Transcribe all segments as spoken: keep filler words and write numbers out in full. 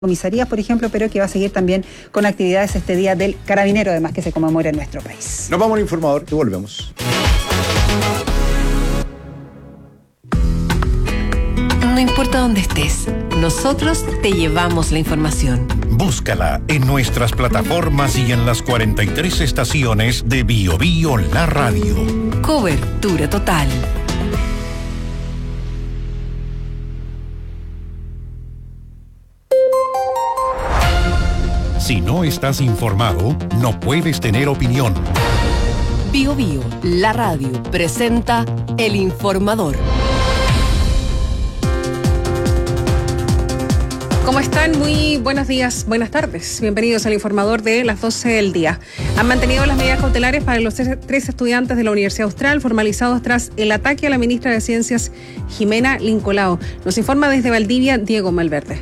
comisarías, por ejemplo, pero que va a seguir también con actividades este día del Carabinero, además que se conmemora en nuestro país. Nos vamos al informador y volvemos. No importa dónde estés, nosotros te llevamos la información. Búscala en nuestras plataformas y en las cuarenta y tres estaciones de Bio Bio La Radio. Cobertura total. Si no estás informado, no puedes tener opinión. Bio Bio La Radio presenta El Informador. ¿Cómo están? Muy buenos días, buenas tardes. Bienvenidos al Informador de las doce del día. Han mantenido las medidas cautelares para los tres estudiantes de la Universidad Austral formalizados tras el ataque a la ministra de Ciencias, Jimena Lincolao. Nos informa desde Valdivia, Diego Malverde.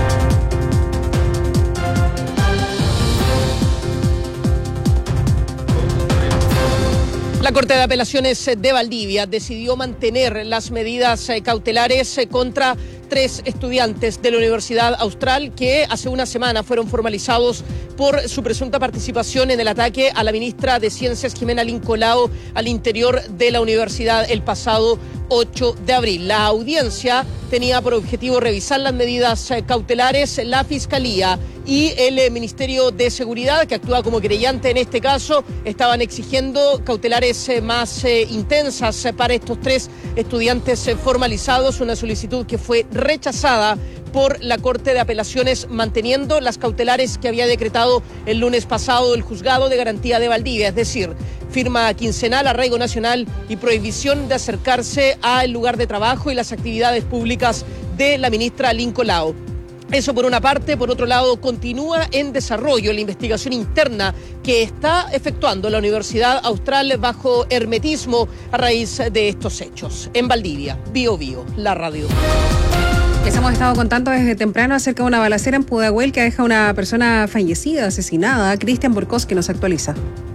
La Corte de Apelaciones de Valdivia decidió mantener las medidas cautelares contra tres estudiantes de la Universidad Austral que hace una semana fueron formalizados por su presunta participación en el ataque a la ministra de Ciencias, Jimena Lincolao, al interior de la universidad el pasado ocho de abril. La audiencia tenía por objetivo revisar las medidas cautelares. La Fiscalía y el Ministerio de Seguridad, que actúa como querellante en este caso, estaban exigiendo cautelares más eh, intensas para estos tres estudiantes formalizados, una solicitud que fue rechazada por la Corte de Apelaciones, manteniendo las cautelares que había decretado el lunes pasado el Juzgado de Garantía de Valdivia, es decir, firma quincenal, arraigo nacional y prohibición de acercarse al lugar de trabajo y las actividades públicas de la ministra Lincolao. Eso por una parte. Por otro lado, continúa en desarrollo la investigación interna que está efectuando la Universidad Austral bajo hermetismo a raíz de estos hechos. En Valdivia, Bio Bio, la radio. Les hemos estado contando desde temprano acerca de una balacera en Pudahuel que deja a una persona fallecida, asesinada. Cristian Borkowski nos actualiza.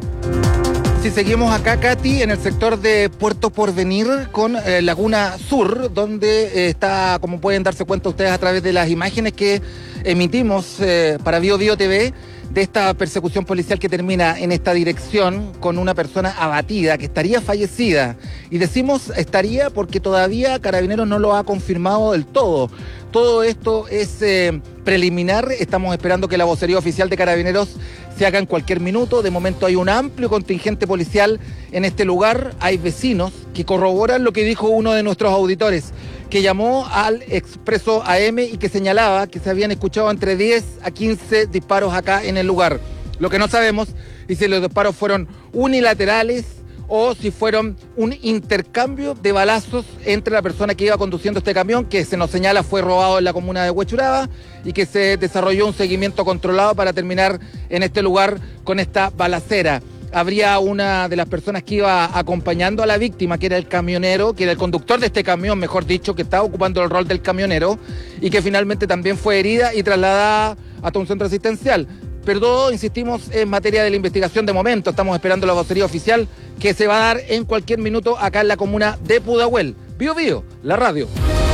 Si seguimos acá, Katy, en el sector de Puerto Porvenir con eh, Laguna Sur, donde eh, está, como pueden darse cuenta ustedes a través de las imágenes que emitimos eh, para Bio Bio T V, de esta persecución policial que termina en esta dirección con una persona abatida, que estaría fallecida. Y decimos estaría porque todavía Carabineros no lo ha confirmado del todo. Todo esto es eh, preliminar, estamos esperando que la vocería oficial de Carabineros se haga en cualquier minuto. De momento hay un amplio contingente policial en este lugar, hay vecinos que corroboran lo que dijo uno de nuestros auditores, que llamó al Expreso A M y que señalaba que se habían escuchado entre diez a quince disparos acá en el lugar. Lo que no sabemos es si los disparos fueron unilaterales o si fueron un intercambio de balazos entre la persona que iba conduciendo este camión, que se nos señala fue robado en la comuna de Huechuraba, y que se desarrolló un seguimiento controlado para terminar en este lugar con esta balacera. Habría una de las personas que iba acompañando a la víctima, que era el camionero, que era el conductor de este camión, mejor dicho, que estaba ocupando el rol del camionero, y que finalmente también fue herida y trasladada hasta un centro asistencial. Pero todo, insistimos, en materia de la investigación de momento. Estamos esperando la vocería oficial que se va a dar en cualquier minuto acá en la comuna de Pudahuel. Bio Bio, la radio.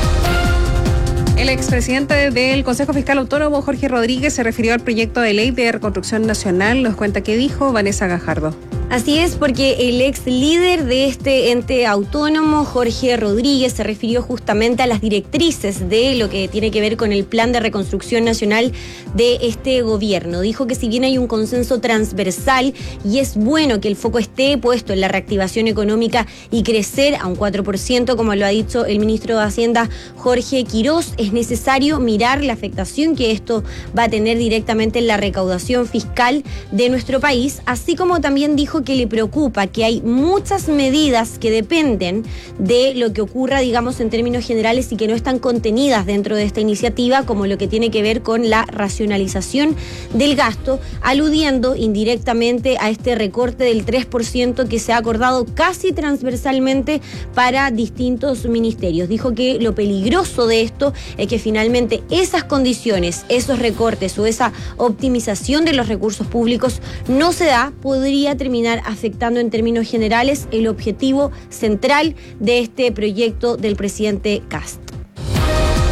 El expresidente del Consejo Fiscal Autónomo, Jorge Rodríguez, se refirió al proyecto de ley de reconstrucción nacional. Nos cuenta qué dijo Vanessa Gajardo. Así es, porque el ex líder de este ente autónomo, Jorge Rodríguez, se refirió justamente a las directrices de lo que tiene que ver con el plan de reconstrucción nacional de este gobierno. Dijo que si bien hay un consenso transversal y es bueno que el foco esté puesto en la reactivación económica y crecer a un cuatro por ciento, como lo ha dicho el ministro de Hacienda, Jorge Quirós, es necesario mirar la afectación que esto va a tener directamente en la recaudación fiscal de nuestro país, así como también dijo que le preocupa que hay muchas medidas que dependen de lo que ocurra, digamos, en términos generales y que no están contenidas dentro de esta iniciativa, como lo que tiene que ver con la racionalización del gasto, aludiendo indirectamente a este recorte del tres por ciento que se ha acordado casi transversalmente para distintos ministerios. Dijo que lo peligroso de esto es que finalmente esas condiciones, esos recortes o esa optimización de los recursos públicos no se da, podría terminar afectando en términos generales el objetivo central de este proyecto del presidente Kast. Gracias,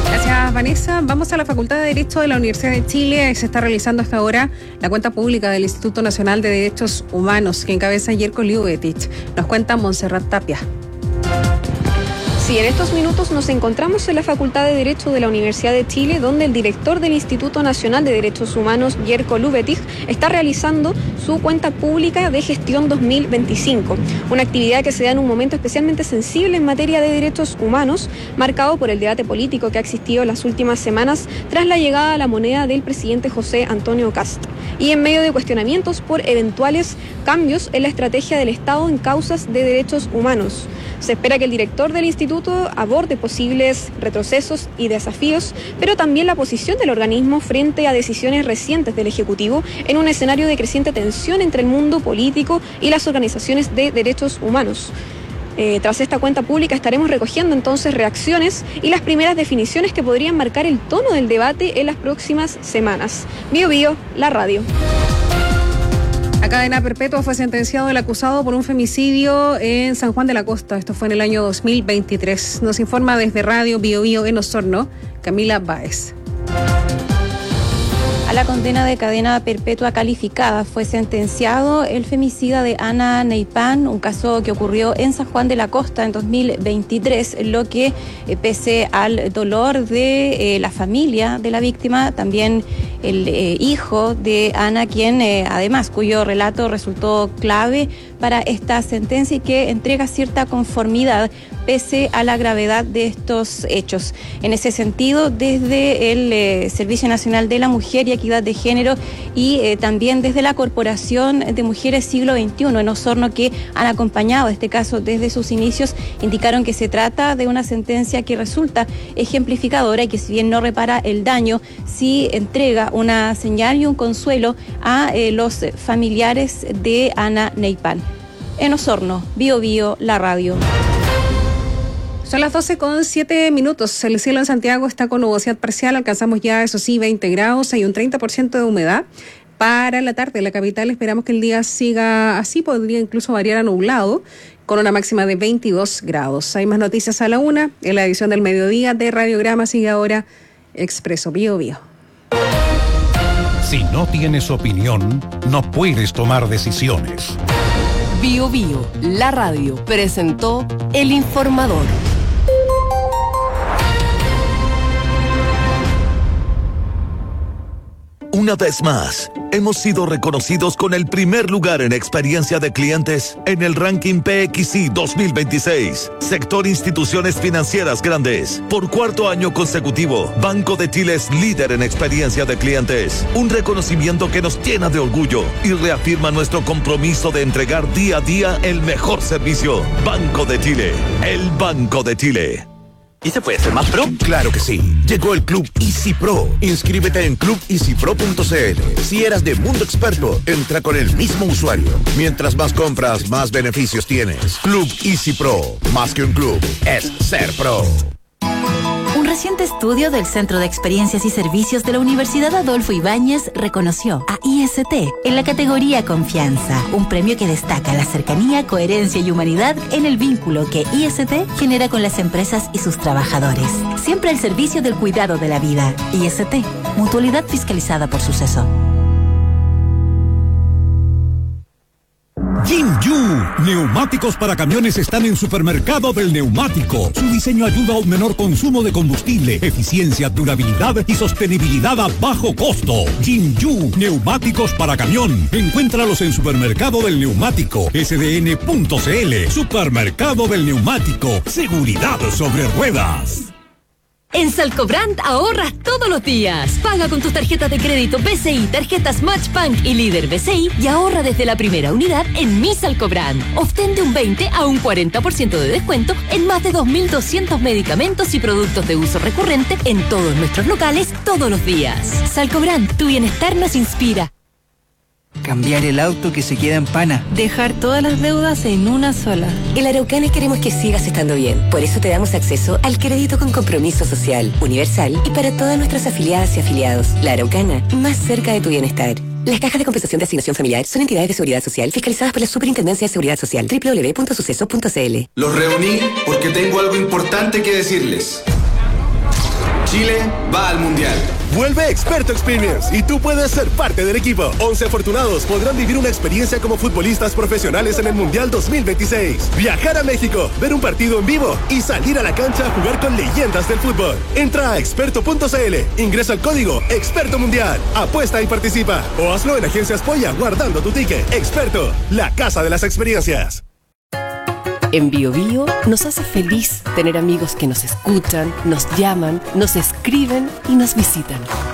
gracias, Vanessa. Vamos a la Facultad de Derecho de la Universidad de Chile. Se está realizando hasta ahora la cuenta pública del Instituto Nacional de Derechos Humanos, que encabeza Jerko Ljubetich. Nos cuenta Montserrat Tapia. Sí, en estos minutos nos encontramos en la Facultad de Derecho de la Universidad de Chile, donde el director del Instituto Nacional de Derechos Humanos, Jerko Ljubetich, está realizando su cuenta pública de gestión dos mil veinticinco, una actividad que se da en un momento especialmente sensible en materia de derechos humanos, marcado por el debate político que ha existido en las últimas semanas tras la llegada a la moneda del presidente José Antonio Kast, y en medio de cuestionamientos por eventuales cambios en la estrategia del Estado en causas de derechos humanos. Se espera que el director del instituto aborde posibles retrocesos y desafíos, pero también la posición del organismo frente a decisiones recientes del Ejecutivo en un escenario de creciente tensión entre el mundo político y las organizaciones de derechos humanos. Eh, tras esta cuenta pública estaremos recogiendo entonces reacciones y las primeras definiciones que podrían marcar el tono del debate en las próximas semanas. Bio Bio, la radio. A cadena perpetua fue sentenciado el acusado por un femicidio en San Juan de la Costa. Esto fue en el año dos mil veintitrés. Nos informa desde Radio Bio Bio en Osorno, Camila Báez. A la condena de cadena perpetua calificada fue sentenciado el femicida de Ana Neipan, un caso que ocurrió en San Juan de la Costa en dos mil veintitrés, lo que, eh, pese al dolor de eh, la familia de la víctima, también el eh, hijo de Ana, quien eh, además, cuyo relato resultó clave para esta sentencia y que entrega cierta conformidad pese a la gravedad de estos hechos. En ese sentido, desde el eh, Servicio Nacional de la Mujer y Equidad de Género y eh, también desde la Corporación de Mujeres Siglo veintiuno en Osorno, que han acompañado este caso desde sus inicios, indicaron que se trata de una sentencia que resulta ejemplificadora y que, si bien no repara el daño, sí entrega una señal y un consuelo a eh, los familiares de Ana Neipan. En Osorno, Bio Bio, la radio. Son las doce con siete minutos. El cielo en Santiago está con nubosidad parcial. Alcanzamos ya, eso sí, veinte grados. Hay un treinta por ciento de humedad. Para la tarde, en la capital, esperamos que el día siga así. Podría incluso variar a nublado, con una máxima de veintidós grados. Hay más noticias a la una. En la edición del mediodía de Radiograma sigue ahora Expreso Bio Bio. Si no tienes opinión, no puedes tomar decisiones. Bio Bio, la radio, presentó El Informador. Una vez más, hemos sido reconocidos con el primer lugar en experiencia de clientes en el ranking P X I dos mil veintiséis, sector instituciones financieras grandes. Por cuarto año consecutivo, Banco de Chile es líder en experiencia de clientes. Un reconocimiento que nos llena de orgullo y reafirma nuestro compromiso de entregar día a día el mejor servicio. Banco de Chile, el Banco de Chile. ¿Y se puede ser más pro? Claro que sí. Llegó el Club Easy Pro. Inscríbete en club easy pro punto c l. Si eras de Mundo Experto, entra con el mismo usuario. Mientras más compras, más beneficios tienes. Club Easy Pro. Más que un club, es ser pro. Un reciente estudio del Centro de Experiencias y Servicios de la Universidad Adolfo Ibáñez reconoció a I S T en la categoría Confianza, un premio que destaca la cercanía, coherencia y humanidad en el vínculo que I S T genera con las empresas y sus trabajadores. Siempre al servicio del cuidado de la vida. I S T, mutualidad fiscalizada por Suceso. Jinju, neumáticos para camiones están en Supermercado del Neumático. Su diseño ayuda a un menor consumo de combustible, eficiencia, durabilidad y sostenibilidad a bajo costo. Jinju, neumáticos para camión. Encuéntralos en Supermercado del Neumático, s d n punto c l. Supermercado del Neumático, seguridad sobre ruedas. En Salcobrand ahorras todos los días. Paga con tus tarjetas de crédito B C I, tarjetas Matchbank y Líder B C I y ahorra desde la primera unidad en Mi Salcobrand. Obtén de un veinte a un cuarenta por ciento de descuento en más de dos mil doscientos medicamentos y productos de uso recurrente en todos nuestros locales todos los días. Salcobrand, tu bienestar nos inspira. Cambiar el auto que se queda en pana. Dejar todas las deudas en una sola. En la Araucana queremos que sigas estando bien. Por eso te damos acceso al crédito con compromiso social, universal y para todas nuestras afiliadas y afiliados. La Araucana, más cerca de tu bienestar. Las cajas de compensación de asignación familiar son entidades de seguridad social fiscalizadas por la Superintendencia de Seguridad Social. doble u doble u doble u punto suceso punto c l. Los reuní porque tengo algo importante que decirles. Chile va al Mundial. Vuelve Experto Experience y tú puedes ser parte del equipo. once afortunados podrán vivir una experiencia como futbolistas profesionales en el Mundial dos mil veintiséis. Viajar a México, ver un partido en vivo y salir a la cancha a jugar con leyendas del fútbol. Entra a experto punto c l, ingresa el código Experto Mundial, apuesta y participa. O hazlo en Agencias Polla guardando tu ticket. Experto, la casa de las experiencias. En Bio Bio nos hace feliz tener amigos que nos escuchan, nos llaman, nos escriben y nos visitan.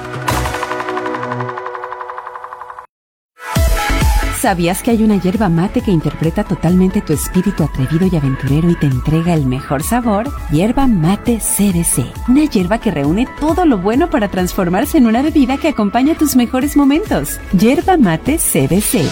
¿Sabías que hay una yerba mate que interpreta totalmente tu espíritu atrevido y aventurero y te entrega el mejor sabor? Yerba Mate C B C. Una yerba que reúne todo lo bueno para transformarse en una bebida que acompaña tus mejores momentos. Yerba Mate C B C.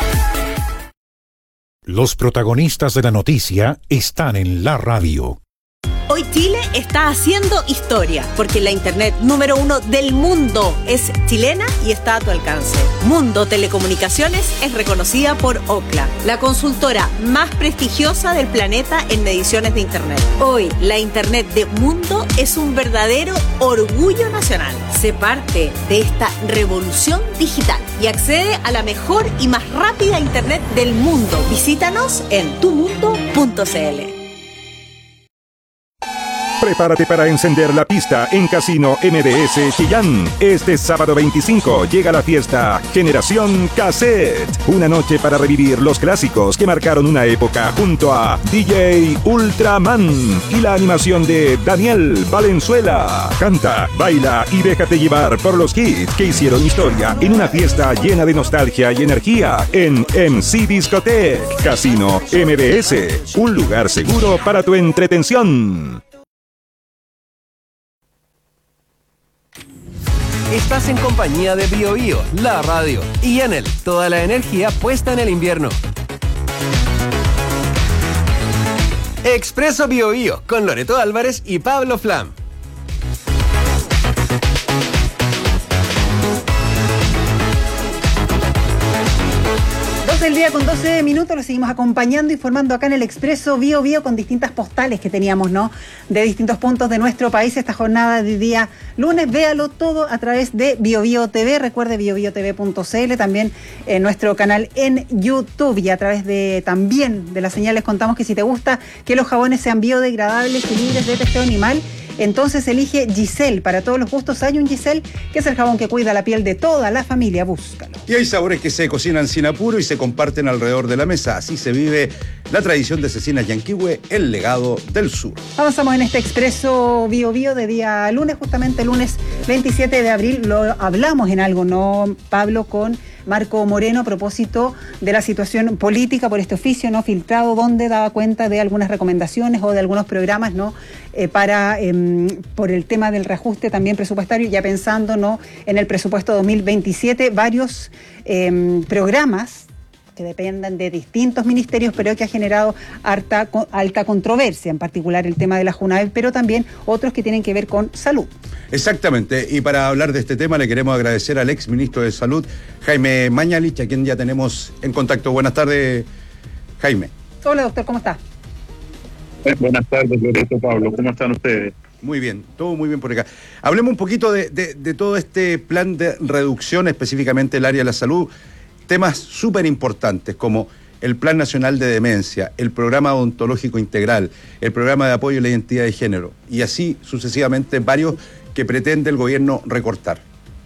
Los protagonistas de la noticia están en la radio. Hoy Chile está haciendo historia, porque la internet número uno del mundo es chilena y está a tu alcance. Mundo Telecomunicaciones es reconocida por Ookla, la consultora más prestigiosa del planeta en mediciones de internet. Hoy, la internet de Mundo es un verdadero orgullo nacional. Sé parte de esta revolución digital y accede a la mejor y más rápida internet del mundo. Visítanos en tu mundo punto c l. Prepárate para encender la pista en Casino M D S Chillán. Este sábado veinticinco llega la fiesta Generación Cassette. Una noche para revivir los clásicos que marcaron una época junto a D J Ultraman y la animación de Daniel Valenzuela. Canta, baila y déjate llevar por los hits que hicieron historia en una fiesta llena de nostalgia y energía en M C Discotech. Casino M D S, un lugar seguro para tu entretención. Estás en compañía de Bio Bio, la radio, y Enel, toda la energía puesta en el invierno. Expreso Bio Bio, con Loreto Álvarez y Pablo Flam. El día con doce minutos, lo seguimos acompañando, informando acá en el Expreso Bio Bio con distintas postales que teníamos, ¿no? De distintos puntos de nuestro país. Esta jornada de día lunes, véalo todo a través de Bio Bio T V. Recuerde bio bio t v punto c l, también en nuestro canal en YouTube, y a través de también de las señales contamos que si te gusta que los jabones sean biodegradables y libres de testeo animal, entonces elige Giselle. Para todos los gustos hay un Giselle, que es el jabón que cuida la piel de toda la familia. Búscalo. Y hay sabores que se cocinan sin apuro y se comparten alrededor de la mesa. Así se vive la tradición de Cecinas Yanquihue, el legado del sur. Avanzamos en este Expreso Bio Bio de día lunes, justamente lunes veintisiete de abril. Lo hablamos en algo, ¿no, Pablo? Con Marco Moreno a propósito de la situación política por este oficio no filtrado, donde daba cuenta de algunas recomendaciones o de algunos programas, ¿no? Eh, para eh, por el tema del reajuste también presupuestario, ya pensando, ¿no?, en el presupuesto dos mil veintisiete, varios eh, programas que dependen de distintos ministerios, pero que ha generado harta, alta controversia, en particular el tema de la JUNAEV, pero también otros que tienen que ver con salud. Exactamente, y para hablar de este tema le queremos agradecer al ex ministro de Salud, Jaime Mañalich, a quien ya tenemos en contacto. Buenas tardes, Jaime. Hola, doctor, ¿cómo está? Eh, buenas tardes, Loreto, Pablo, ¿cómo están ustedes? Muy bien, todo muy bien por acá. Hablemos un poquito de, de, de todo este plan de reducción, específicamente el área de la salud. Temas súper importantes como el Plan Nacional de Demencia, el Programa Odontológico Integral, el Programa de Apoyo a la Identidad de Género, y así sucesivamente varios que pretende el gobierno recortar.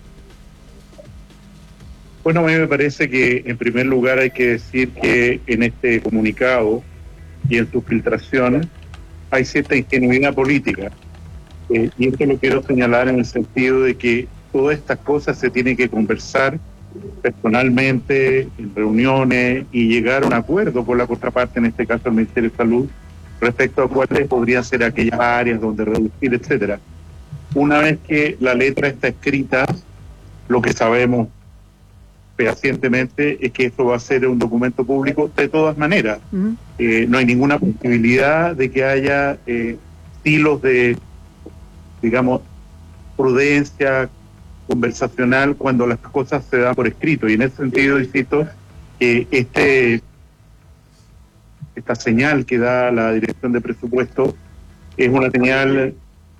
Bueno, a mí me parece que en primer lugar hay que decir que en este comunicado y en sus filtraciones hay cierta ingenuidad política, eh, y esto lo quiero señalar en el sentido de que todas estas cosas se tienen que conversar personalmente, en reuniones, y llegar a un acuerdo con la contraparte, en este caso el Ministerio de Salud, respecto a cuáles podrían ser aquellas áreas donde reducir, etcétera. Una vez que la letra está escrita, lo que sabemos fehacientemente es que esto va a ser un documento público de todas maneras. Uh-huh. Eh, no hay ninguna posibilidad de que haya eh, estilos de, digamos, prudencia conversacional cuando las cosas se dan por escrito, y en ese sentido insisto que este esta señal que da la Dirección de Presupuesto es una señal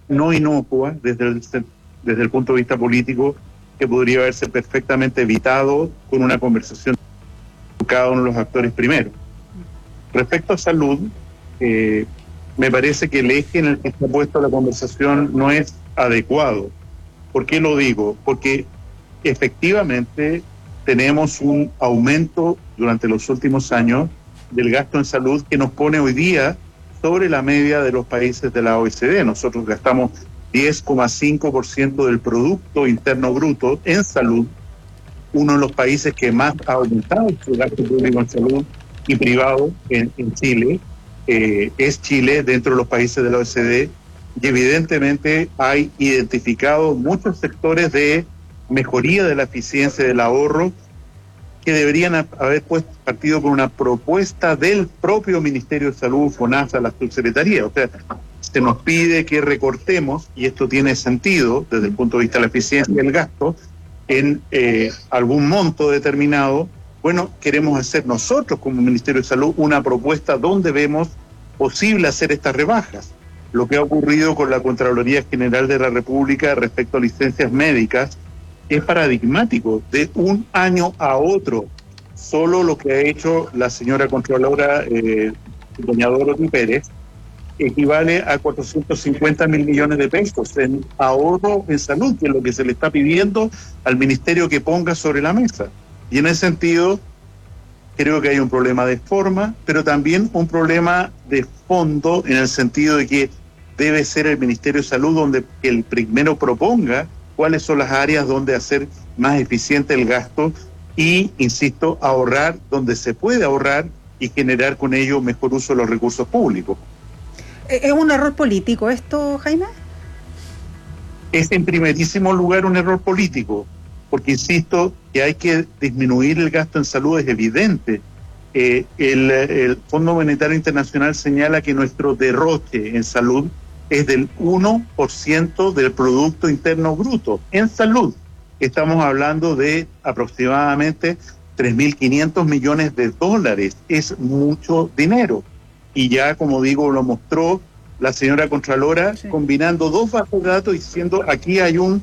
no inocua desde el, desde el punto de vista político, que podría haberse perfectamente evitado con una conversación con cada uno de los actores primero. Respecto a salud, eh, me parece que el eje en el que está puesta la conversación no es adecuado. ¿Por qué lo digo? Porque efectivamente tenemos un aumento durante los últimos años del gasto en salud que nos pone hoy día sobre la media de los países de la O E C D. Nosotros gastamos diez coma cinco por ciento del Producto Interno Bruto en salud, uno de los países que más ha aumentado su gasto público en salud y privado en, en Chile, eh, es Chile dentro de los países de la O E C D, y evidentemente hay identificado muchos sectores de mejoría de la eficiencia del ahorro que deberían haber puesto partido con una propuesta del propio Ministerio de Salud, FONASA, la subsecretaría. O sea, se nos pide que recortemos, y esto tiene sentido desde el punto de vista de la eficiencia del gasto, en eh, algún monto determinado. Bueno, queremos hacer nosotros como Ministerio de Salud una propuesta donde vemos posible hacer estas rebajas. Lo que ha ocurrido con la Contraloría General de la República respecto a licencias médicas es paradigmático. De un año a otro, solo lo que ha hecho la señora Contralora, eh, doña Dorothy Pérez, equivale a cuatrocientos cincuenta mil millones de pesos en ahorro en salud, que es lo que se le está pidiendo al ministerio que ponga sobre la mesa. Y en ese sentido, creo que hay un problema de forma, pero también un problema de fondo, en el sentido de que debe ser el Ministerio de Salud donde el primero proponga cuáles son las áreas donde hacer más eficiente el gasto y, insisto, ahorrar donde se puede ahorrar y generar con ello mejor uso de los recursos públicos. ¿Es un error político esto, Jaime? Es en primerísimo lugar un error político, porque insisto que hay que disminuir el gasto en salud, es evidente. Eh, el, el Fondo Monetario Internacional señala que nuestro derroche en salud es del uno por ciento del Producto Interno Bruto. En salud estamos hablando de aproximadamente tres mil quinientos millones de dólares. Es mucho dinero. Y ya, como digo, lo mostró la señora Contralora, sí, combinando dos bases de datos, diciendo aquí hay un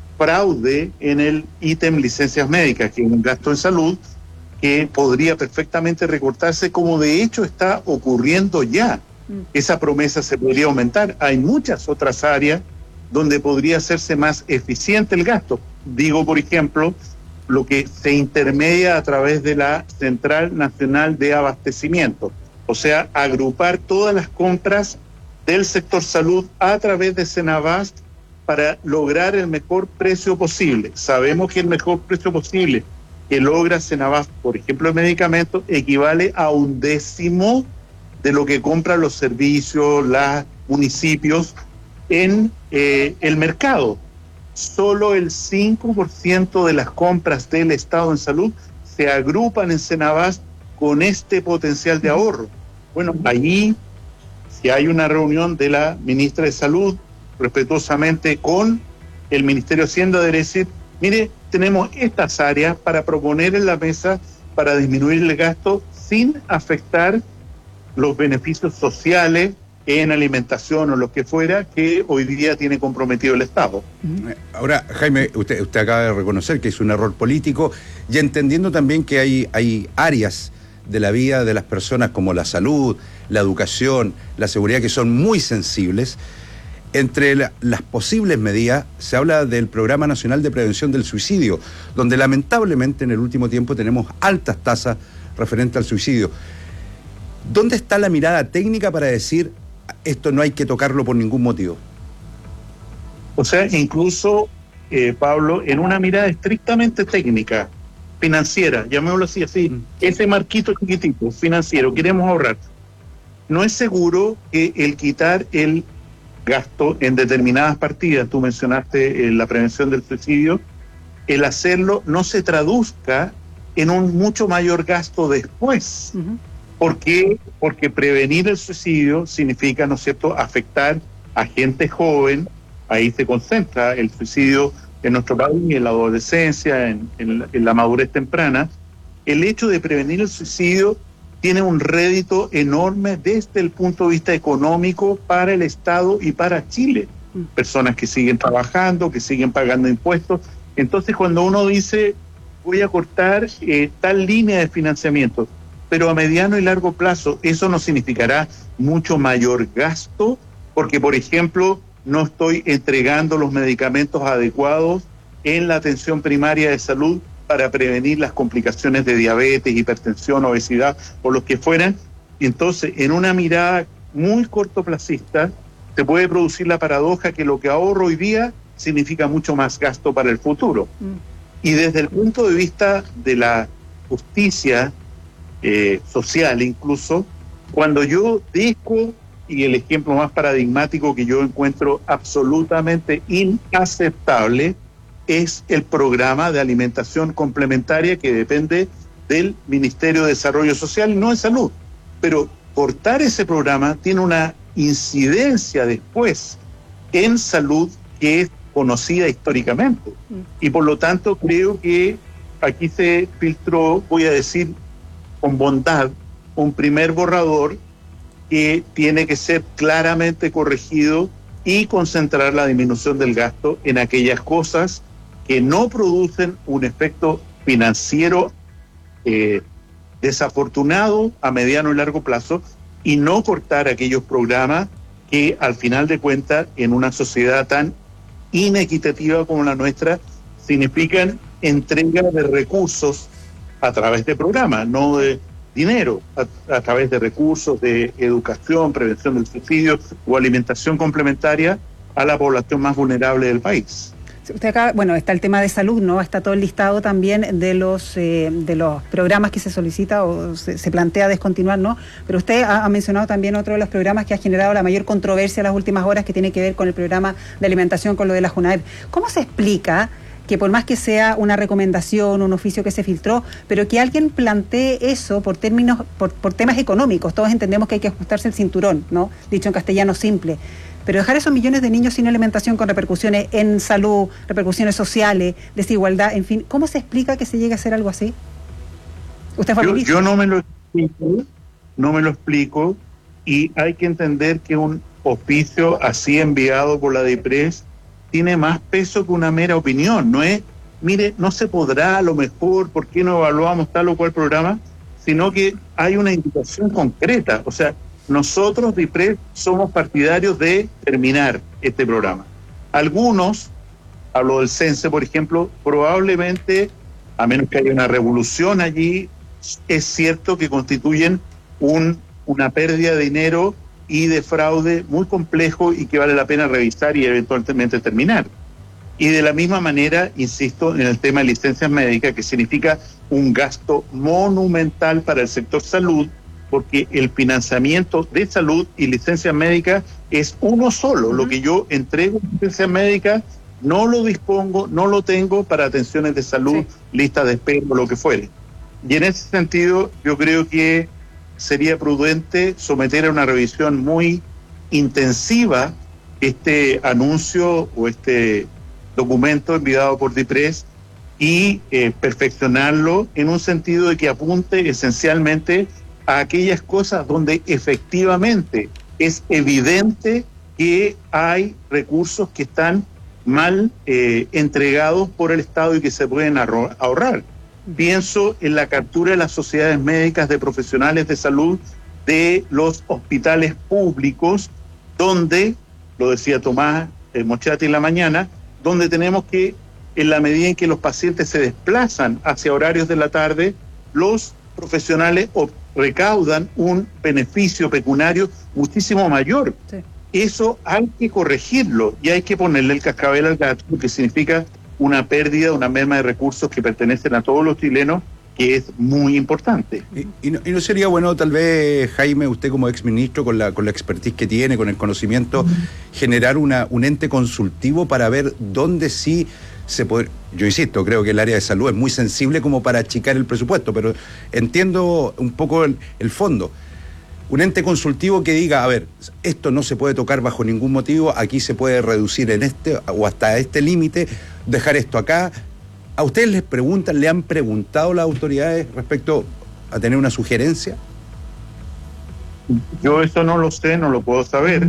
fraude en el ítem licencias médicas, que es un gasto en salud que podría perfectamente recortarse, como de hecho está ocurriendo ya. Esa promesa se podría aumentar. Hay muchas otras áreas donde podría hacerse más eficiente el gasto. Digo, por ejemplo, lo que se intermedia a través de la Central Nacional de Abastecimiento. O sea, agrupar todas las compras del sector salud a través de Senabast para lograr el mejor precio posible. Sabemos que el mejor precio posible que logra Senabast, por ejemplo, el medicamento, equivale a un décimo de lo que compran los servicios, los municipios en eh, el mercado. Solo el cinco por ciento de las compras del Estado en salud se agrupan en Senabast con este potencial de ahorro. Bueno, allí, si hay una reunión de la ministra de Salud, respetuosamente con el Ministerio de Hacienda, de decir, mire, tenemos estas áreas para proponer en la mesa para disminuir el gasto sin afectar los beneficios sociales en alimentación o lo que fuera que hoy día tiene comprometido el Estado. Ahora, Jaime, usted, usted acaba de reconocer que es un error político y entendiendo también que hay, hay áreas de la vida de las personas como la salud, la educación, la seguridad, que son muy sensibles. Entre la, las posibles medidas se habla del Programa Nacional de Prevención del Suicidio, donde lamentablemente en el último tiempo tenemos altas tasas referentes al suicidio. ¿Dónde está la mirada técnica para decir esto no hay que tocarlo por ningún motivo? O sea, incluso, eh, Pablo, en una mirada estrictamente técnica, financiera, llamémoslo así, así, mm. ese marquito chiquitito, financiero, queremos ahorrar. No es seguro que el quitar el gasto en determinadas partidas, tú mencionaste eh, la prevención del suicidio, el hacerlo no se traduzca en un mucho mayor gasto después. Uh-huh. ¿Por qué? Porque prevenir el suicidio significa, ¿no es cierto?, afectar a gente joven. Ahí se concentra el suicidio en nuestro país, en la adolescencia, en, en, la, en la madurez temprana. El hecho de prevenir el suicidio tiene un rédito enorme desde el punto de vista económico para el Estado y para Chile. personas que siguen trabajando, que siguen pagando impuestos. Entonces, cuando uno dice, voy a cortar eh, tal línea de financiamiento, pero a mediano y largo plazo, eso no significará mucho mayor gasto, porque, por ejemplo, no estoy entregando los medicamentos adecuados en la atención primaria de salud para prevenir las complicaciones de diabetes, hipertensión, obesidad o lo que fueran. Entonces, en una mirada muy cortoplacista, se puede producir la paradoja que lo que ahorro hoy día significa mucho más gasto para el futuro. Mm. Y desde el punto de vista de la justicia eh, social incluso, cuando yo dejo, y el ejemplo más paradigmático que yo encuentro absolutamente inaceptable, es el programa de alimentación complementaria que depende del Ministerio de Desarrollo Social, no de Salud. Pero cortar ese programa tiene una incidencia después en salud que es conocida históricamente. Y por lo tanto creo que aquí se filtró, voy a decir con bondad, un primer borrador que tiene que ser claramente corregido y concentrar la disminución del gasto en aquellas cosas que no producen un efecto financiero eh, desafortunado a mediano y largo plazo, y no cortar aquellos programas que al final de cuentas en una sociedad tan inequitativa como la nuestra significan entrega de recursos a través de programas, no de dinero, a, a través de recursos de educación, prevención del suicidio o alimentación complementaria a la población más vulnerable del país. Usted acá, bueno, está el tema de salud, ¿no? Está todo el listado también de los eh, de los programas que se solicita o se, se plantea descontinuar, ¿no? Pero usted ha, ha mencionado también otro de los programas que ha generado la mayor controversia en las últimas horas, que tiene que ver con el programa de alimentación, con lo de la JUNAEP. ¿Cómo se explica que por más que sea una recomendación, un oficio que se filtró, pero que alguien plantee eso por términos, por, por temas económicos? Todos entendemos que hay que ajustarse el cinturón, ¿no? Dicho en castellano simple. Pero dejar esos millones de niños sin alimentación con repercusiones en salud, repercusiones sociales, desigualdad, en fin, ¿cómo se explica que se llegue a hacer algo así? ¿Usted fue yo, yo no me lo explico, no me lo explico, y hay que entender que un oficio así enviado por la DIPRES tiene más peso que una mera opinión. No es, mire, no se podrá a lo mejor, ¿por qué no evaluamos tal o cual programa? Sino que hay una indicación concreta. O sea, nosotros, DIPRES, somos partidarios de terminar este programa. Algunos, hablo del CENSE, por ejemplo, probablemente, a menos que haya una revolución allí, es cierto que constituyen un, una pérdida de dinero y de fraude muy complejo y que vale la pena revisar y eventualmente terminar. Y de la misma manera, insisto, en el tema de licencias médicas, que significa un gasto monumental para el sector salud, porque el financiamiento de salud y licencias médicas es uno solo. Uh-huh. Lo que yo entrego en licencias médicas no lo dispongo, no lo tengo para atenciones de salud, sí. Listas de espera o lo que fuere. Y en ese sentido, yo creo que sería prudente someter a una revisión muy intensiva este anuncio o este documento enviado por DIPRES y eh, perfeccionarlo en un sentido de que apunte esencialmente a aquellas cosas donde efectivamente es evidente que hay recursos que están mal eh, entregados por el Estado y que se pueden ahorrar. Pienso en la captura de las sociedades médicas de profesionales de salud de los hospitales públicos, donde, lo decía Tomás eh, Mochati en la mañana, donde tenemos que, en la medida en que los pacientes se desplazan hacia horarios de la tarde, los profesionales recaudan un beneficio pecuniario muchísimo mayor. Sí. Eso hay que corregirlo y hay que ponerle el cascabel al gato, que significa una pérdida, una merma de recursos que pertenecen a todos los chilenos, que es muy importante. Y, y, no, y no sería bueno, tal vez, Jaime, usted como exministro, con la, con la expertise que tiene, con el conocimiento, uh-huh. generar una, un ente consultivo para ver dónde sí se puede. Yo insisto, creo que el área de salud es muy sensible como para achicar el presupuesto, pero entiendo un poco el, el fondo. Un ente consultivo que diga, a ver, esto no se puede tocar bajo ningún motivo, aquí se puede reducir en este o hasta este límite, dejar esto acá. ¿A ustedes les preguntan, le han preguntado las autoridades respecto a tener una sugerencia? Yo eso no lo sé, no lo puedo saber.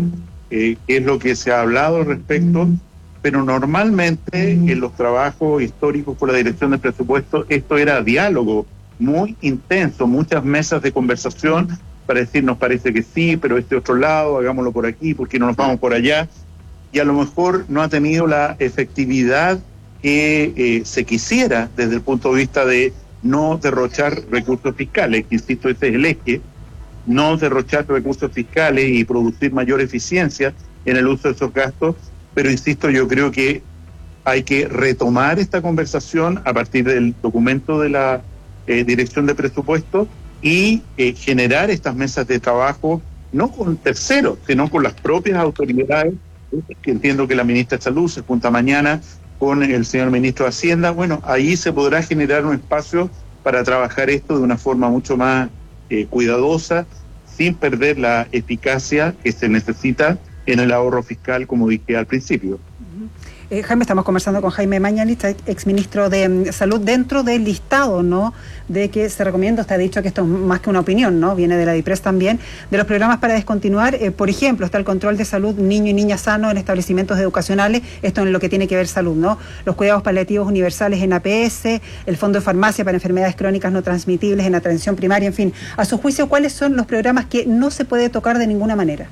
eh, qué es lo que se ha hablado al respecto, pero normalmente en los trabajos históricos por la dirección de presupuesto esto era diálogo muy intenso, muchas mesas de conversación para decir nos parece que sí, pero este otro lado, hagámoslo por aquí, ¿por qué no nos vamos por allá? Y a lo mejor no ha tenido la efectividad que eh, se quisiera desde el punto de vista de no derrochar recursos fiscales, que insisto, ese es el eje, no derrochar recursos fiscales y producir mayor eficiencia en el uso de esos gastos, pero insisto, yo creo que hay que retomar esta conversación a partir del documento de la eh, Dirección de Presupuesto y eh, generar estas mesas de trabajo, no con terceros, sino con las propias autoridades, que entiendo que la ministra de Salud se junta mañana con el señor ministro de Hacienda. Bueno, ahí se podrá generar un espacio para trabajar esto de una forma mucho más eh, cuidadosa, sin perder la eficacia que se necesita en el ahorro fiscal, como dije al principio. Eh, Jaime, estamos conversando con Jaime Mañalich, exministro de um, Salud, dentro del listado, ¿no?, de que se recomienda, está dicho que esto es más que una opinión, ¿no?, viene de la DIPRES también, de los programas para descontinuar. Eh, por ejemplo, está el control de salud niño y niña sano en establecimientos educacionales, esto en lo que tiene que ver salud, ¿no?, los cuidados paliativos universales en A P S, el fondo de farmacia para enfermedades crónicas no transmitibles en atención primaria, en fin. A su juicio, ¿cuáles son los programas que no se puede tocar de ninguna manera?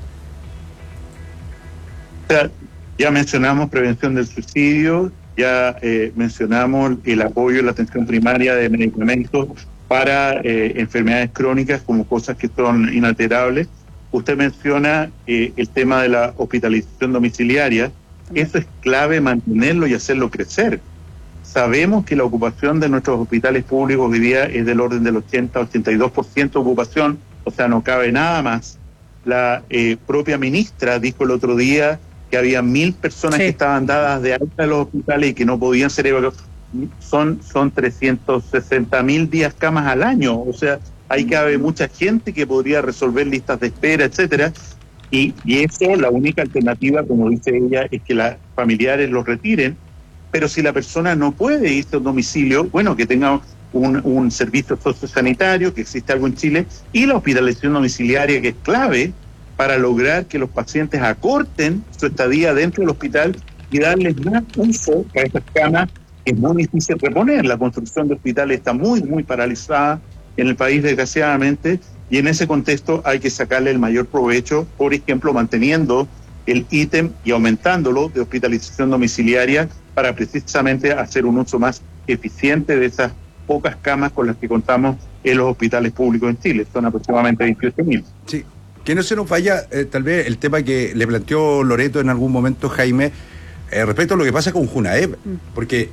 O sea, ya mencionamos prevención del suicidio, ya eh, mencionamos el apoyo a la atención primaria de medicamentos para eh, enfermedades crónicas como cosas que son inalterables. Usted menciona eh, el tema de la hospitalización domiciliaria. Eso es clave mantenerlo y hacerlo crecer. Sabemos que la ocupación de nuestros hospitales públicos hoy día es del orden del ochenta a ochenta y dos por ciento de ocupación, o sea, no cabe nada más. La eh, propia ministra dijo el otro día que había mil personas sí. que estaban dadas de alta en los hospitales y que no podían ser evacuados. Son, son trescientos sesenta mil días camas al año, o sea, ahí cabe mucha gente que podría resolver listas de espera, etcétera, y, y eso, la única alternativa, como dice ella, es que los familiares los retiren, pero si la persona no puede irse a un domicilio, bueno, que tenga un, un servicio sociosanitario, que existe algo en Chile, y la hospitalización domiciliaria, que es clave para lograr que los pacientes acorten su estadía dentro del hospital y darles más uso a estas camas, que es muy difícil reponer. La construcción de hospitales está muy, muy paralizada en el país, desgraciadamente, y en ese contexto hay que sacarle el mayor provecho, por ejemplo, manteniendo el ítem y aumentándolo de hospitalización domiciliaria para precisamente hacer un uso más eficiente de esas pocas camas con las que contamos en los hospitales públicos en Chile. Son aproximadamente veintiocho mil. Sí. Que no se nos vaya, eh, tal vez, el tema que le planteó Loreto en algún momento, Jaime, eh, respecto a lo que pasa con Junaep, porque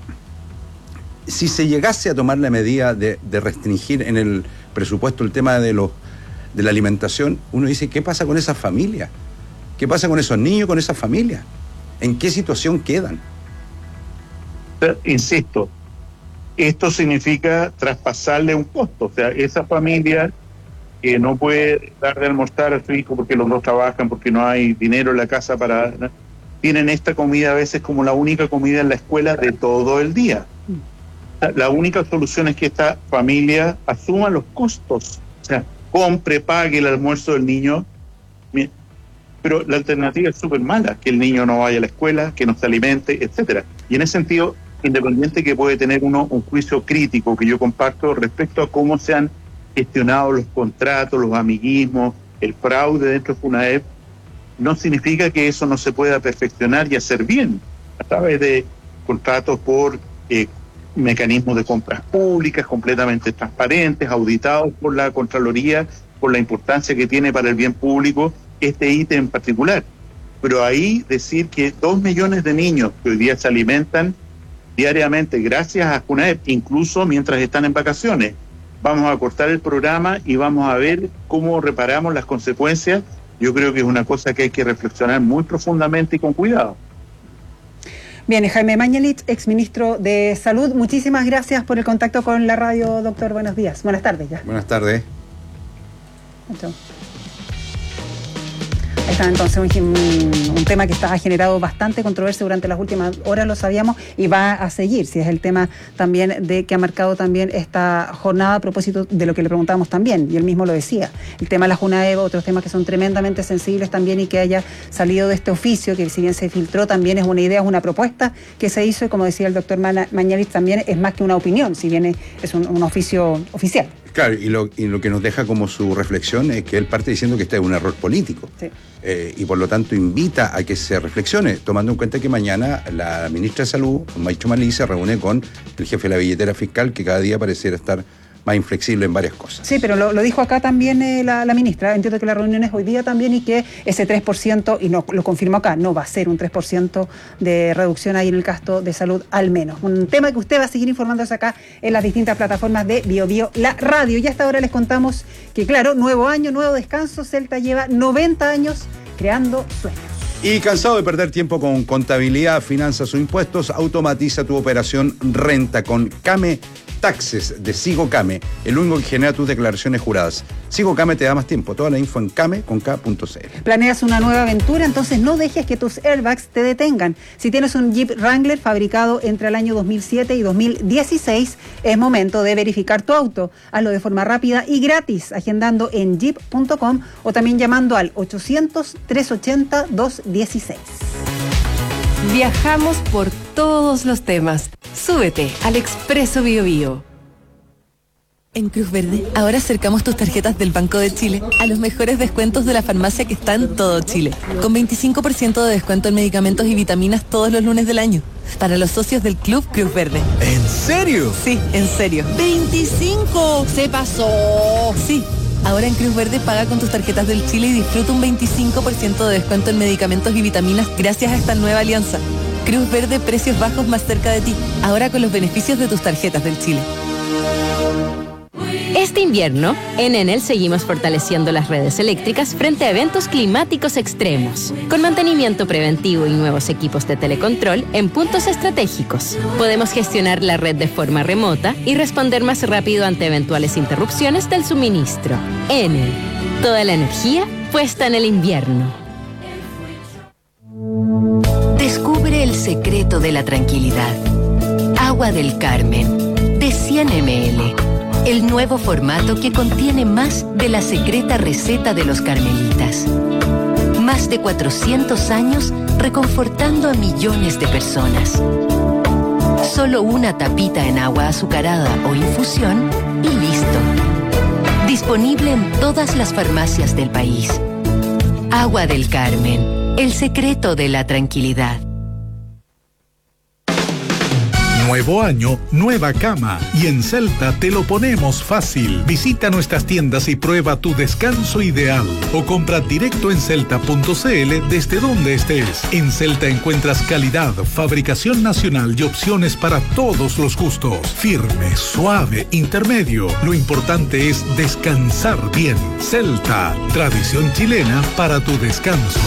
si se llegase a tomar la medida de, de restringir en el presupuesto el tema de los de la alimentación, uno dice, ¿qué pasa con esas familias? ¿Qué pasa con esos niños, con esas familias? ¿En qué situación quedan? Pero, insisto, esto significa traspasarle un costo, o sea, esa familia que no puede dar de almorzar a su hijo porque los dos trabajan, porque no hay dinero en la casa para... tienen esta comida a veces como la única comida en la escuela de todo el día. La única solución es que esta familia asuma los costos, o sea, compre, pague el almuerzo del niño, pero la alternativa es súper mala, que el niño no vaya a la escuela, que no se alimente, etcétera. Y en ese sentido, independiente que puede tener uno un juicio crítico que yo comparto respecto a cómo se han gestionado los contratos, los amiguismos, el fraude dentro de Junaep, no significa que eso no se pueda perfeccionar y hacer bien a través de contratos por eh, mecanismos de compras públicas completamente transparentes, auditados por la Contraloría, por la importancia que tiene para el bien público este ítem en particular. Pero ahí decir que dos millones de niños que hoy día se alimentan diariamente gracias a Junaep, incluso mientras están en vacaciones, vamos a cortar el programa y vamos a ver cómo reparamos las consecuencias. Yo creo que es una cosa que hay que reflexionar muy profundamente y con cuidado. Bien, Jaime Mañalich, exministro de Salud, muchísimas gracias por el contacto con la radio, doctor. Buenos días. Buenas tardes ya. Buenas tardes. Chao. Está entonces un, un, un tema que está, ha generado bastante controversia durante las últimas horas, lo sabíamos, y va a seguir, si es el tema también de que ha marcado también esta jornada a propósito de lo que le preguntábamos también, y él mismo lo decía, el tema de la Junaevo, otros temas que son tremendamente sensibles también, y que haya salido de este oficio, que si bien se filtró también es una idea, es una propuesta que se hizo, y como decía el doctor Mañalich, también es más que una opinión, si bien es, es un, un oficio oficial. Claro, y lo, y lo que nos deja como su reflexión es que él parte diciendo que este es un error político. Sí. Eh, y por lo tanto invita a que se reflexione, tomando en cuenta que mañana la ministra de Salud, Maicho Malí, se reúne con el jefe de la billetera fiscal, que cada día pareciera estar más inflexible en varias cosas. Sí, pero lo, lo dijo acá también eh, la, la ministra. Entiendo que la reunión es hoy día también y que ese tres por ciento, y no, lo confirmó acá, no va a ser un tres por ciento de reducción ahí en el gasto de salud al menos. Un tema que usted va a seguir informándose acá en las distintas plataformas de Bio Bio, la radio. Y hasta ahora les contamos que, claro, nuevo año, nuevo descanso. Celta lleva noventa años creando sueños. Y cansado de perder tiempo con contabilidad, finanzas o impuestos, automatiza tu operación renta con Came Taxes de Sigo Came, el único que genera tus declaraciones juradas. Sigo Came te da más tiempo. Toda la info en came con k punto c l. ¿Planeas una nueva aventura? Entonces no dejes que tus airbags te detengan. Si tienes un Jeep Wrangler fabricado entre el año dos mil siete y dos mil dieciséis, es momento de verificar tu auto. Hazlo de forma rápida y gratis, agendando en jeep punto com o también llamando al ochocientos, trescientos ochenta, doscientos dieciséis. Viajamos por todos los temas. Súbete al Expreso Bio Bio. En Cruz Verde, ahora acercamos tus tarjetas del Banco de Chile a los mejores descuentos de la farmacia que está en todo Chile, con veinticinco por ciento de descuento en medicamentos y vitaminas todos los lunes del año, para los socios del Club Cruz Verde. ¿En serio? Sí, en serio. ¡veinticinco! ¡Se pasó! Sí. Ahora en Cruz Verde paga con tus tarjetas del Chile y disfruta un veinticinco por ciento de descuento en medicamentos y vitaminas gracias a esta nueva alianza. Cruz Verde, precios bajos más cerca de ti. Ahora con los beneficios de tus tarjetas del Chile. Este invierno, en Enel seguimos fortaleciendo las redes eléctricas frente a eventos climáticos extremos, con mantenimiento preventivo y nuevos equipos de telecontrol en puntos estratégicos. Podemos gestionar la red de forma remota y responder más rápido ante eventuales interrupciones del suministro. Enel, toda la energía puesta en el invierno. Descubre el secreto de la tranquilidad. Agua del Carmen, de cien mililitros. El nuevo formato que contiene más de la secreta receta de los carmelitas. Más de cuatrocientos años reconfortando a millones de personas. Solo una tapita en agua azucarada o infusión y listo. Disponible en todas las farmacias del país. Agua del Carmen, el secreto de la tranquilidad. Nuevo año, nueva cama. Y en Celta te lo ponemos fácil. Visita nuestras tiendas y prueba tu descanso ideal. O compra directo en celta punto c l desde donde estés. En Celta encuentras calidad, fabricación nacional y opciones para todos los gustos. Firme, suave, intermedio. Lo importante es descansar bien. Celta, tradición chilena para tu descanso.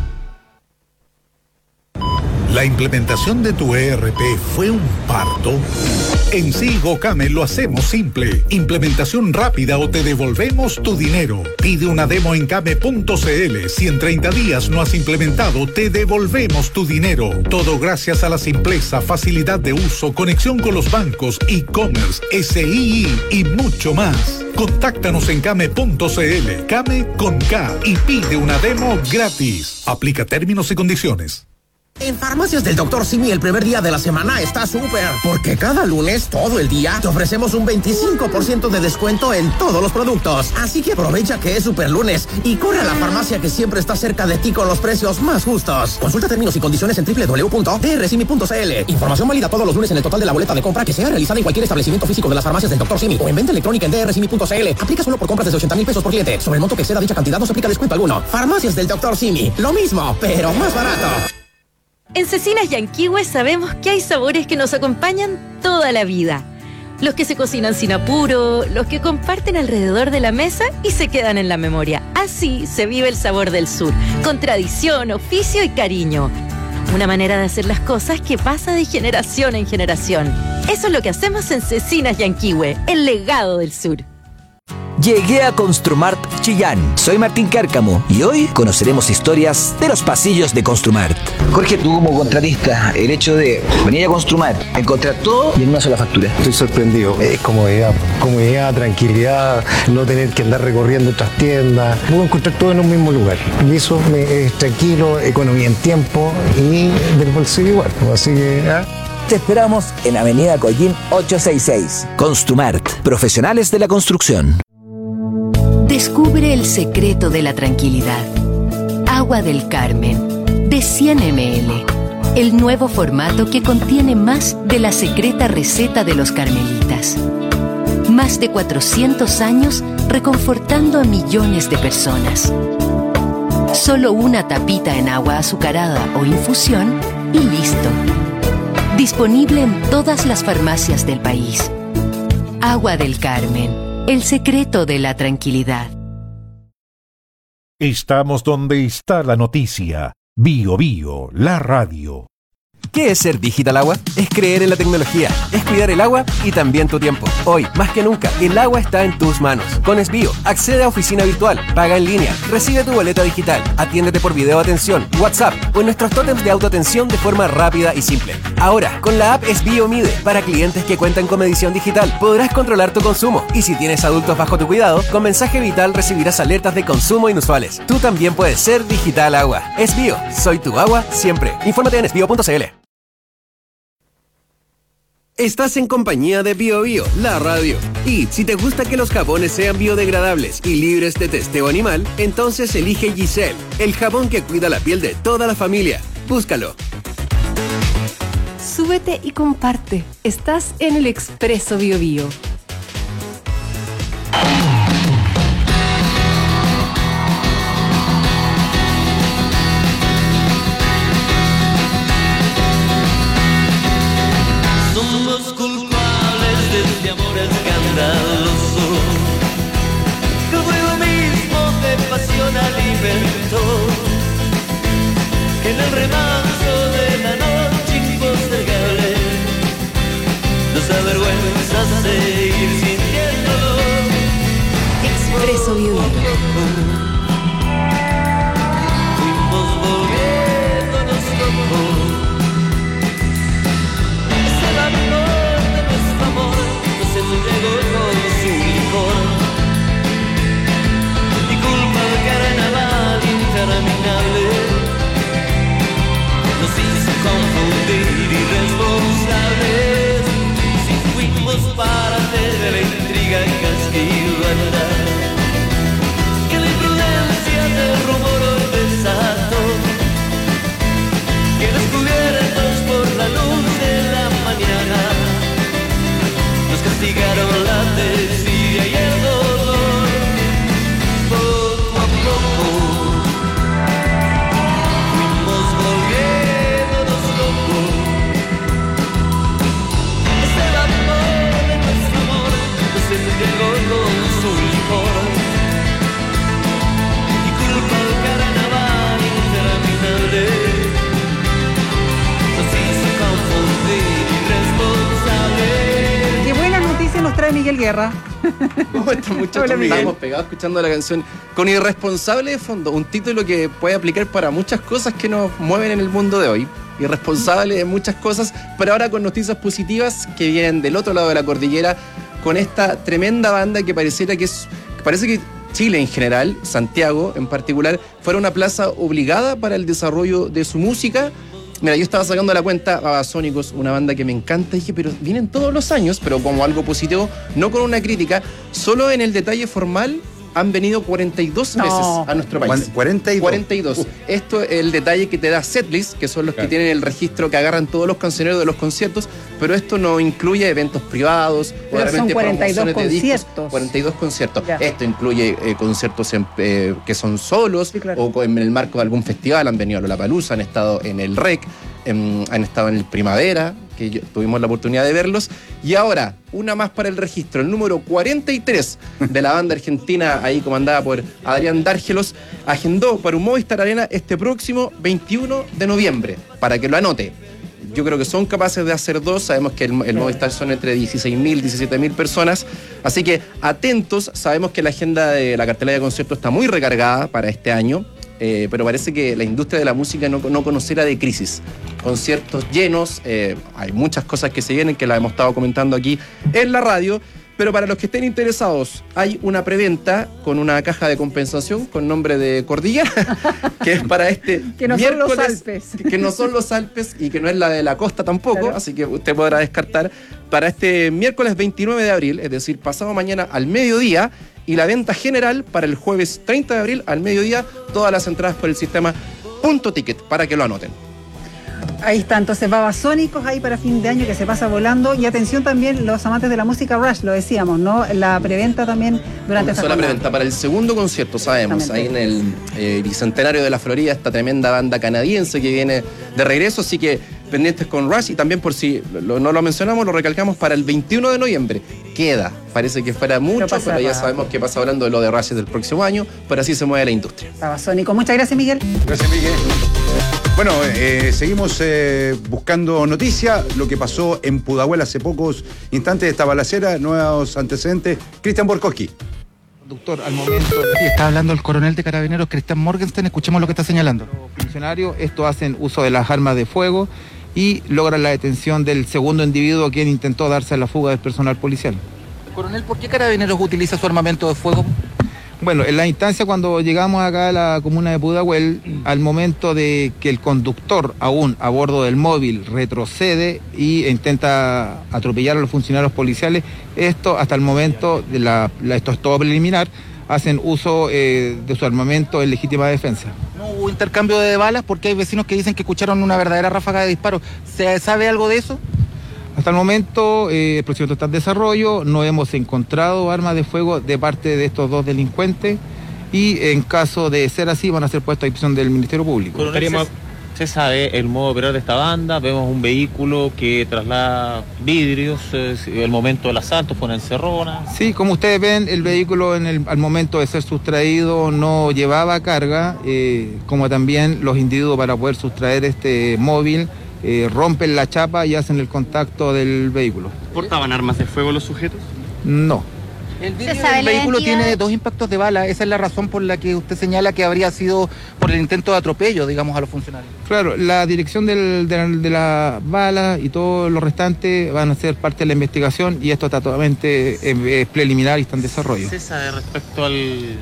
¿La implementación de tu E R P fue un parto? En Sigo Came lo hacemos simple. Implementación rápida o te devolvemos tu dinero. Pide una demo en came punto c l. Si en treinta días no has implementado, te devolvemos tu dinero. Todo gracias a la simpleza, facilidad de uso, conexión con los bancos, e-commerce, S I I y mucho más. Contáctanos en came punto c l. Came con K y pide una demo gratis. Aplica términos y condiciones. En Farmacias del doctor Simi el primer día de la semana está súper, porque cada lunes, todo el día, te ofrecemos un veinticinco por ciento de descuento en todos los productos. Así que aprovecha que es super lunes y corre a la farmacia que siempre está cerca de ti con los precios más justos. Consulta términos y condiciones en doble u doble u doble u punto d r simi punto c l. Información válida todos los lunes en el total de la boleta de compra que sea realizada en cualquier establecimiento físico de las Farmacias del doctor Simi o en venta electrónica en d r simi punto c l. Aplica solo por compras desde ochenta mil pesos por cliente. Sobre el monto que exceda dicha cantidad no se aplica descuento alguno. Farmacias del doctor Simi. Lo mismo, pero más barato. En Cecinas Yanquihue sabemos que hay sabores que nos acompañan toda la vida. Los que se cocinan sin apuro, los que comparten alrededor de la mesa y se quedan en la memoria. Así se vive el sabor del sur, con tradición, oficio y cariño. Una manera de hacer las cosas que pasa de generación en generación. Eso es lo que hacemos en Cecinas Yanquihue, el legado del sur. Llegué a Construmart Chillán. Soy Martín Cárcamo y hoy conoceremos historias de los pasillos de Construmart. Jorge, tú como contratista, el hecho de venir a Construmart, encontrar todo y en una sola factura. Estoy sorprendido. Es comodidad, comodidad, tranquilidad, no tener que andar recorriendo otras tiendas. Puedo encontrar todo en un mismo lugar. Y eso me, es tranquilo, economía en tiempo y del bolsillo igual. Así que... ¿eh? Te esperamos en Avenida Collín ochocientos sesenta y seis. Construmart, profesionales de la construcción. Descubre el secreto de la tranquilidad. Agua del Carmen, de cien mililitros. El nuevo formato que contiene más de la secreta receta de los carmelitas. Más de cuatrocientos años reconfortando a millones de personas. Solo una tapita en agua azucarada o infusión y listo. Disponible en todas las farmacias del país. Agua del Carmen. El secreto de la tranquilidad. Estamos donde está la noticia. Bio Bio, la radio. ¿Qué es ser Digital Agua? Es creer en la tecnología, es cuidar el agua y también tu tiempo. Hoy, más que nunca, el agua está en tus manos. Con Esbio, accede a oficina virtual, paga en línea, recibe tu boleta digital, atiéndete por video atención, WhatsApp o en nuestros tótems de autoatención de forma rápida y simple. Ahora, con la app Esbio Mide, para clientes que cuentan con medición digital, podrás controlar tu consumo. Y si tienes adultos bajo tu cuidado, con mensaje vital recibirás alertas de consumo inusuales. Tú también puedes ser Digital Agua. Esbio, soy tu agua siempre. Infórmate en esbio punto c l. Estás en compañía de Bio Bio, la radio. Y si te gusta que los jabones sean biodegradables y libres de testeo animal, entonces elige Giselle, el jabón que cuida la piel de toda la familia. Búscalo. Súbete y comparte. Estás en el Expreso Bio Bio. Somos culpables de este amor escandaloso, que fuego mismo de pasión alimentó, que en el remanso de la noche impostergable nos avergüenza seguir sintiéndolo. Expreso Bio Bio. Fuimos volviéndonos locos. Llegó con su licor y culpa del carnaval interminable nos hizo confundir irresponsables. Si fuimos parte de la intriga y castigo andar, que la imprudencia del rumor hoy desató, que descubiertos por la luz de la mañana castigaron la desidia y el dolor. Poco a poco fuimos volviéndonos locos. Ese vapor de nuestro amor nos entregó con su licor y culpa del carnaval interminable nos hizo confundir irresponsables. Nos trae Miguel Guerra. ¿Cómo están, muchachos? Hola, Miguel. Estamos pegados escuchando la canción con Irresponsable de fondo, un título que puede aplicar para muchas cosas que nos mueven en el mundo de hoy. Irresponsable de muchas cosas, pero ahora con noticias positivas que vienen del otro lado de la cordillera, con esta tremenda banda que pareciera que es, que parece que Chile en general, Santiago en particular, fuera una plaza obligada para el desarrollo de su música. Mira, yo estaba sacando la cuenta a Babasónicos, una banda que me encanta, y dije, pero vienen todos los años, pero como algo positivo, no con una crítica, solo en el detalle formal han venido cuarenta y dos No. veces a nuestro país. cuarenta y dos. cuarenta y dos. Uh. Esto es el detalle que te da Setlist, que son los claro. que tienen el registro que agarran todos los cancioneros de los conciertos, pero esto no incluye eventos privados, pero o de repente son cuarenta y dos promociones de conciertos. discos. cuarenta y dos conciertos. Ya. Esto incluye eh, conciertos en, eh, que son solos, sí, claro. o en el marco de algún festival. Han venido a Lollapalooza, han estado en el R E C, en, han estado en el Primavera, que yo, tuvimos la oportunidad de verlos. Y ahora, una más para el registro, el número cuarenta y tres de la banda argentina, ahí comandada por Adrián Dárgelos, agendó para un Movistar Arena este próximo veintiuno de noviembre, para que lo anote. yo creo que son capaces de hacer dos. Sabemos que el, el Movistar son entre dieciséis mil, diecisiete mil personas. Así que atentos, sabemos que la agenda de la cartelera de conciertos está muy recargada para este año. Eh, pero parece que la industria de la música no, no conocerá de crisis. Conciertos llenos, eh, hay muchas cosas que se vienen que las hemos estado comentando aquí en la radio, pero para los que estén interesados hay una preventa con una caja de compensación con nombre de Cordillera, que es para este que no son los Alpes. Que, que no son los Alpes y que no es la de la costa tampoco, claro. Así que usted podrá descartar para este miércoles veintinueve de abril, es decir, pasado mañana al mediodía, y la venta general para el jueves treinta de abril al mediodía, todas las entradas por el sistema Punto Ticket, para que lo anoten. Ahí está, entonces Babasónicos ahí para fin de año que se pasa volando. Y atención también los amantes de la música Rush, lo decíamos, ¿no? La preventa también durante esta jornada. La preventa para el segundo concierto, sabemos, ahí en el eh, Bicentenario de la Florida, esta tremenda banda canadiense que viene de regreso, así que pendientes con Rush. Y también, por si lo, no lo mencionamos, lo recalcamos, para el veintiuno de noviembre. Queda, parece que fuera mucho, pero, pero ya sabemos que pasa hablando de lo de Rush del próximo año, pero así se mueve la industria. Babasónico, muchas gracias, Miguel. Gracias, Miguel. Bueno, eh, seguimos eh, buscando noticias, lo que pasó en Pudahuel hace pocos instantes, esta balacera, nuevos antecedentes. Cristian Borkowski. Conductor, al momento sí, está hablando el coronel de Carabineros, Cristian Morgenstern, escuchemos lo que está señalando. Los funcionarios, estos hacen uso de las armas de fuego y logran la detención del segundo individuo quien intentó darse a la fuga del personal policial. Coronel, ¿por qué Carabineros utiliza su armamento de fuego? Bueno, en la instancia cuando llegamos acá a la comuna de Pudahuel, al momento de que el conductor aún a bordo del móvil retrocede y intenta atropellar a los funcionarios policiales, esto hasta el momento, de la, la, esto es todo preliminar, hacen uso eh, de su armamento en legítima defensa. ¿No hubo intercambio de balas? Porque hay vecinos que dicen que escucharon una verdadera ráfaga de disparos. ¿Se sabe algo de eso? Hasta el momento, eh, el procedimiento está en desarrollo, no hemos encontrado armas de fuego de parte de estos dos delincuentes y en caso de ser así van a ser puestos a disposición del Ministerio Público. Coronel, se sabe el modo operar de esta banda, vemos un vehículo que traslada vidrios, eh, el momento del asalto fue una encerrona. Sí, como ustedes ven, el vehículo en el, al momento de ser sustraído no llevaba carga, eh, como también los individuos para poder sustraer este móvil, Eh, rompen la chapa y hacen el contacto del vehículo. ¿Portaban armas de fuego los sujetos? No. El vidrio del vehículo tiene dos impactos de bala, esa es la razón por la que usted señala que habría sido por el intento de atropello, digamos, a los funcionarios. Claro, la dirección del, de, de la bala y todo lo restante van a ser parte de la investigación y esto está totalmente eh, preliminar y está en desarrollo. ¿Se sabe respecto al...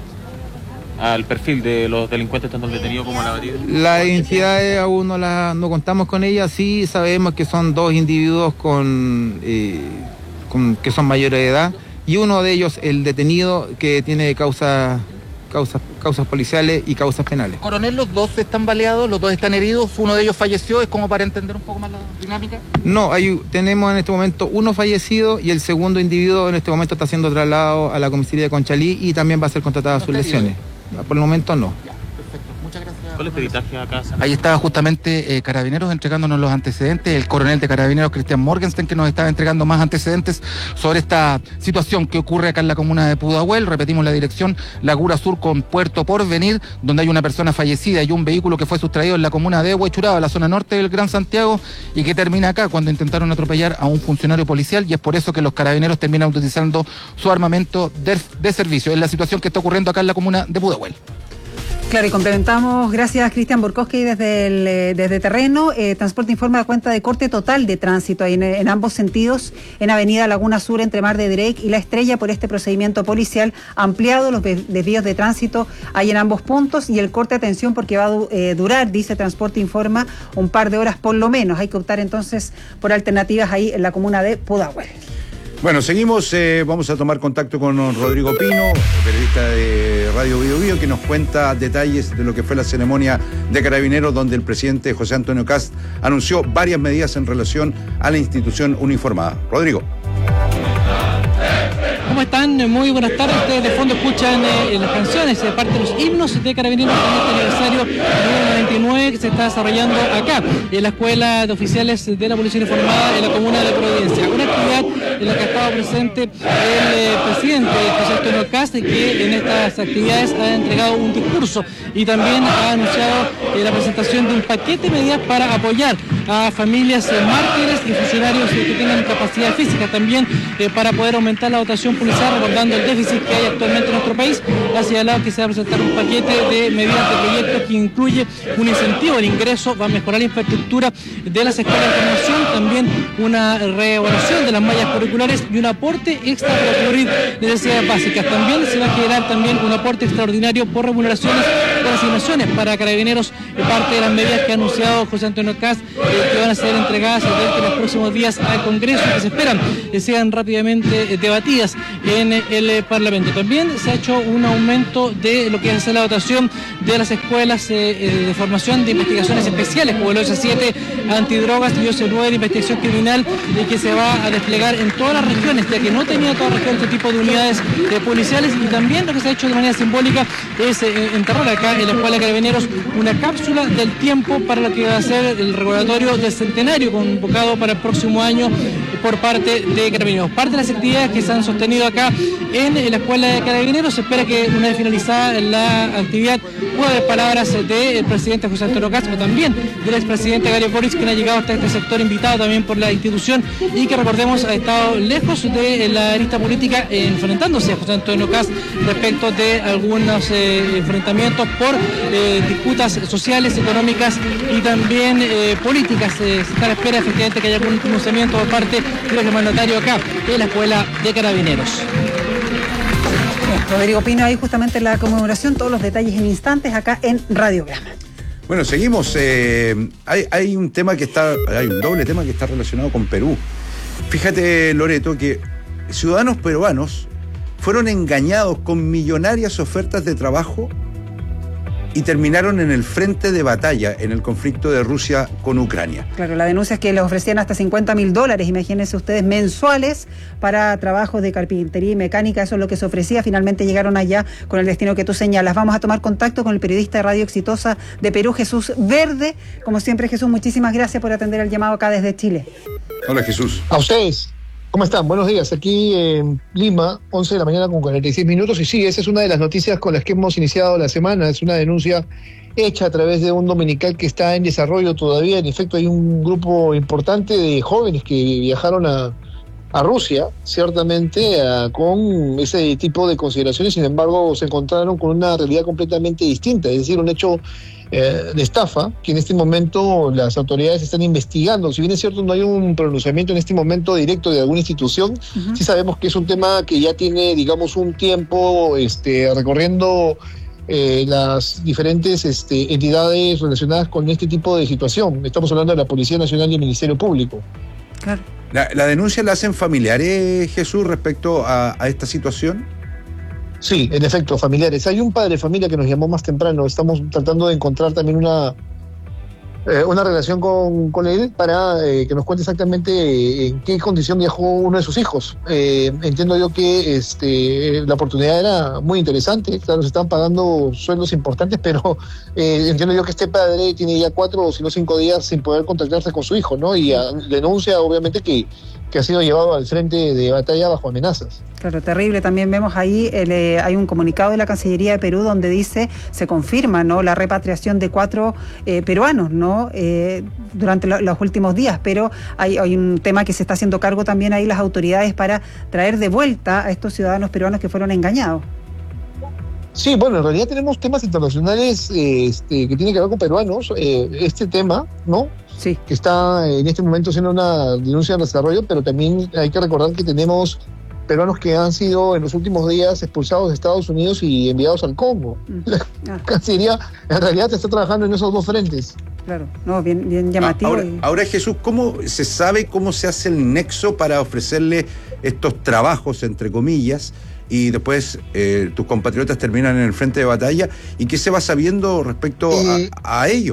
al perfil de los delincuentes tanto el detenido como la batida? Las identidades aún no, la, no contamos con ellas, sí sabemos que son dos individuos con, eh, con que son mayores de edad y uno de ellos, el detenido, que tiene causa, causas, causas policiales y causas penales. Coronel, los dos están baleados, los dos están heridos, uno de ellos falleció, ¿es como para entender un poco más la dinámica? No, hay, tenemos en este momento uno fallecido y el segundo individuo en este momento está siendo trasladado a la comisaría de Conchalí y también va a ser contratado a sus lesiones. Por el momento no. Ya, perfecto. Muchas gracias. ¿Cuál es el peritaje acá? Ahí estaba justamente eh, Carabineros entregándonos los antecedentes, el coronel de Carabineros, Cristian Morgenstern, que nos estaba entregando más antecedentes sobre esta situación que ocurre acá en la comuna de Pudahuel. Repetimos la dirección, Laguna Sur con Puerto Porvenir, donde hay una persona fallecida y un vehículo que fue sustraído en la comuna de Huechuraba, la zona norte del Gran Santiago, y que termina acá cuando intentaron atropellar a un funcionario policial, y es por eso que los Carabineros terminan utilizando su armamento de, de servicio. Es la situación que está ocurriendo acá en la comuna de Pudahuel. Claro, y complementamos, gracias Cristian Borkowski desde el eh, desde terreno. Eh, Transporte informa da cuenta de corte total de tránsito en, en ambos sentidos en Avenida Laguna Sur entre Mar de Drake y La Estrella por este procedimiento policial ampliado. Los desvíos de tránsito hay en ambos puntos y el corte de atención porque va a eh, durar, dice Transporte informa, un par de horas por lo menos. Hay que optar entonces por alternativas ahí en la comuna de Pudahuel. Bueno, seguimos, eh, vamos a tomar contacto con Rodrigo Pino, periodista de Radio Bio Bio, que nos cuenta detalles de lo que fue la ceremonia de Carabineros, donde el presidente José Antonio Kast anunció varias medidas en relación a la institución uniformada. Rodrigo. ¿Cómo están? Muy buenas tardes. Ustedes de fondo escuchan eh, las canciones, eh, parte de los himnos de Carabineros en este aniversario número noventa y nueve que se está desarrollando acá, en la Escuela de Oficiales de la Policía Uniformada en la comuna de Providencia. Una actividad en la que ha estado presente el eh, presidente José Antonio Kast, que en estas actividades ha entregado un discurso y también ha anunciado eh, la presentación de un paquete de medidas para apoyar a familias eh, mártires y funcionarios eh, que tengan capacidad física también eh, para poder aumentar la dotación policial, recordando el déficit que hay actualmente en nuestro país. Ha señalado que se va a presentar un paquete de medidas de proyectos que incluye un incentivo al ingreso, va a mejorar la infraestructura de las escuelas de formación, también una reevaluación de las mallas curriculares y un aporte extra para cubrir necesidades básicas. También se va a generar también un aporte extraordinario por remuneraciones por asignaciones para Carabineros, eh, parte de las medidas que ha anunciado José Antonio Kast, eh, que van a ser entregadas durante los próximos días al Congreso y que se esperan eh, sean rápidamente eh, debatidas en eh, el eh, Parlamento. También se ha hecho un aumento de lo que es la dotación de las escuelas eh, eh, de formación de investigaciones especiales, como el O S siete antidrogas y O S nueve de investigación criminal, eh, que se va a desplegar en todas las regiones, ya que no tenía toda la región este tipo de unidades eh, policiales. Y también lo que se ha hecho de manera simbólica es eh, enterrar acá en la Escuela de Carabineros una cápsula del tiempo para lo que va a ser el recordatorio del centenario convocado para el próximo año eh, por parte de Carabineros. Parte de las actividades que se han sostenido acá en, en la Escuela de Carabineros, se espera que una vez finalizada la actividad pueda haber palabras del presidente José Antonio Kast, o también del expresidente Gabriel Boric, quien ha llegado hasta este sector invitado también por la institución y que, recordemos, ha estado lejos de la lista política, eh, enfrentándose a José Antonio Kast respecto de algunos eh, enfrentamientos por eh, disputas sociales, económicas y también eh, políticas. Eh, se está a la espera efectivamente que haya algún pronunciamiento por parte del mandatario acá en la Escuela de Carabineros. Rodrigo Pino, ahí justamente la conmemoración, todos los detalles en instantes acá en Radiograma. Bueno, seguimos. Eh, hay, hay un tema que está, hay un doble tema que está relacionado con Perú. Fíjate, Loreto, que ciudadanos peruanos fueron engañados con millonarias ofertas de trabajo y terminaron en el frente de batalla en el conflicto de Rusia con Ucrania. Claro, la denuncia es que les ofrecían hasta cincuenta mil dólares, imagínense ustedes, mensuales para trabajos de carpintería y mecánica. Eso es lo que se ofrecía. Finalmente llegaron allá con el destino que tú señalas. Vamos a tomar contacto con el periodista de Radio Exitosa de Perú, Jesús Verde. Como siempre, Jesús, muchísimas gracias por atender el llamado acá desde Chile. Hola, Jesús. A ustedes. ¿Cómo están? Buenos días. Aquí en Lima, once de la mañana con cuarenta y seis minutos. Y sí, esa es una de las noticias con las que hemos iniciado la semana. Es una denuncia hecha a través de un dominical que está en desarrollo todavía. En efecto, hay un grupo importante de jóvenes que viajaron a, a Rusia, ciertamente, a, con ese tipo de consideraciones. Sin embargo, se encontraron con una realidad completamente distinta. Es decir, un hecho Eh, de estafa, que en este momento las autoridades están investigando. Si bien es cierto no hay un pronunciamiento en este momento directo de alguna institución, uh-huh. sí sabemos que es un tema que ya tiene, digamos, un tiempo este, recorriendo eh, las diferentes este, entidades relacionadas con este tipo de situación. Estamos hablando de la Policía Nacional y el Ministerio Público. Claro. ¿La, la denuncia la hacen familiares, Jesús, respecto a, a esta situación? Sí, en efecto, familiares. Hay un padre de familia que nos llamó más temprano. Estamos tratando de encontrar también una eh, una relación con, con él para eh, que nos cuente exactamente en qué condición viajó uno de sus hijos. Eh, entiendo yo que este, la oportunidad era muy interesante. Claro, se están pagando sueldos importantes, pero eh, entiendo yo que este padre tiene ya cuatro o si no cinco días sin poder contactarse con su hijo, ¿no? Y a, denuncia, obviamente, que que ha sido llevado al frente de batalla bajo amenazas. Claro, terrible. También vemos ahí, el, eh, hay un comunicado de la Cancillería de Perú donde dice, se confirma, ¿no?, la repatriación de cuatro eh, peruanos, ¿no?, eh, durante lo, los últimos días, pero hay, hay un tema que se está haciendo cargo también ahí las autoridades para traer de vuelta a estos ciudadanos peruanos que fueron engañados. Sí, bueno, en realidad tenemos temas internacionales eh, este, que tienen que ver con peruanos. Eh, este tema, ¿no?, sí, que está en este momento siendo una denuncia de desarrollo, pero también hay que recordar que tenemos peruanos que han sido en los últimos días expulsados de Estados Unidos y enviados al Congo. Mm. La ah. Cancillería en realidad está trabajando en esos dos frentes. Claro, no, bien, bien llamativo. Ahora, y... ahora, Jesús, ¿cómo se sabe cómo se hace el nexo para ofrecerle estos trabajos, entre comillas, y después eh, tus compatriotas terminan en el frente de batalla? ¿Y qué se va sabiendo respecto eh... a, a ello?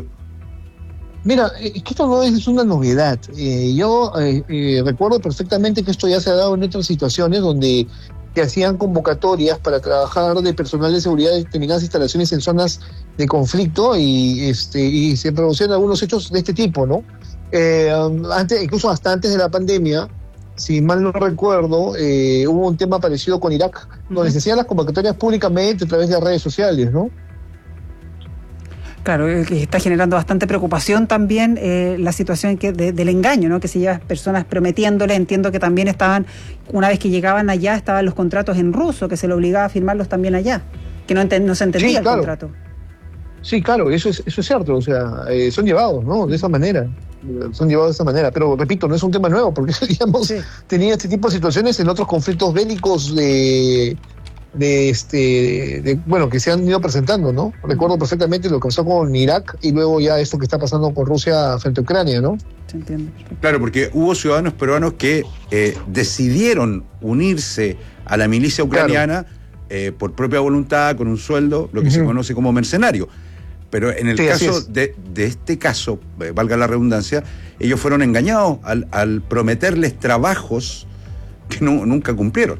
Mira, es que esto no es una novedad. Eh, yo eh, eh, recuerdo perfectamente que esto ya se ha dado en otras situaciones donde se hacían convocatorias para trabajar de personal de seguridad de determinadas instalaciones en zonas de conflicto y, este, y se producían algunos hechos de este tipo, ¿no? Eh, antes, incluso hasta antes de la pandemia, si mal no recuerdo, eh, hubo un tema parecido con Irak, donde uh-huh. se hacían las convocatorias públicamente a través de redes sociales, ¿no? Claro, que está generando bastante preocupación también eh, la situación que de, del engaño, ¿no? Que se lleva personas prometiéndole. Entiendo que también estaban, una vez que llegaban allá, estaban los contratos en ruso, que se le obligaba a firmarlos también allá, que no, enten, no se entendía sí, el claro. contrato. Sí, claro, eso es, eso es cierto, o sea, eh, son llevados, ¿no? De esa manera, son llevados de esa manera, pero repito, no es un tema nuevo, porque digamos, sí. tenía este tipo de situaciones en otros conflictos bélicos de, de este, de, bueno, que se han ido presentando, ¿no? Recuerdo perfectamente lo que pasó con Irak y luego ya esto que está pasando con Rusia frente a Ucrania, ¿no? Se entiende. Claro, porque hubo ciudadanos peruanos que eh, decidieron unirse a la milicia ucraniana claro. eh, por propia voluntad, con un sueldo, lo que uh-huh. se conoce como mercenario. Pero en el sí, caso de, de este caso, eh, valga la redundancia, ellos fueron engañados al, al prometerles trabajos que no, nunca cumplieron.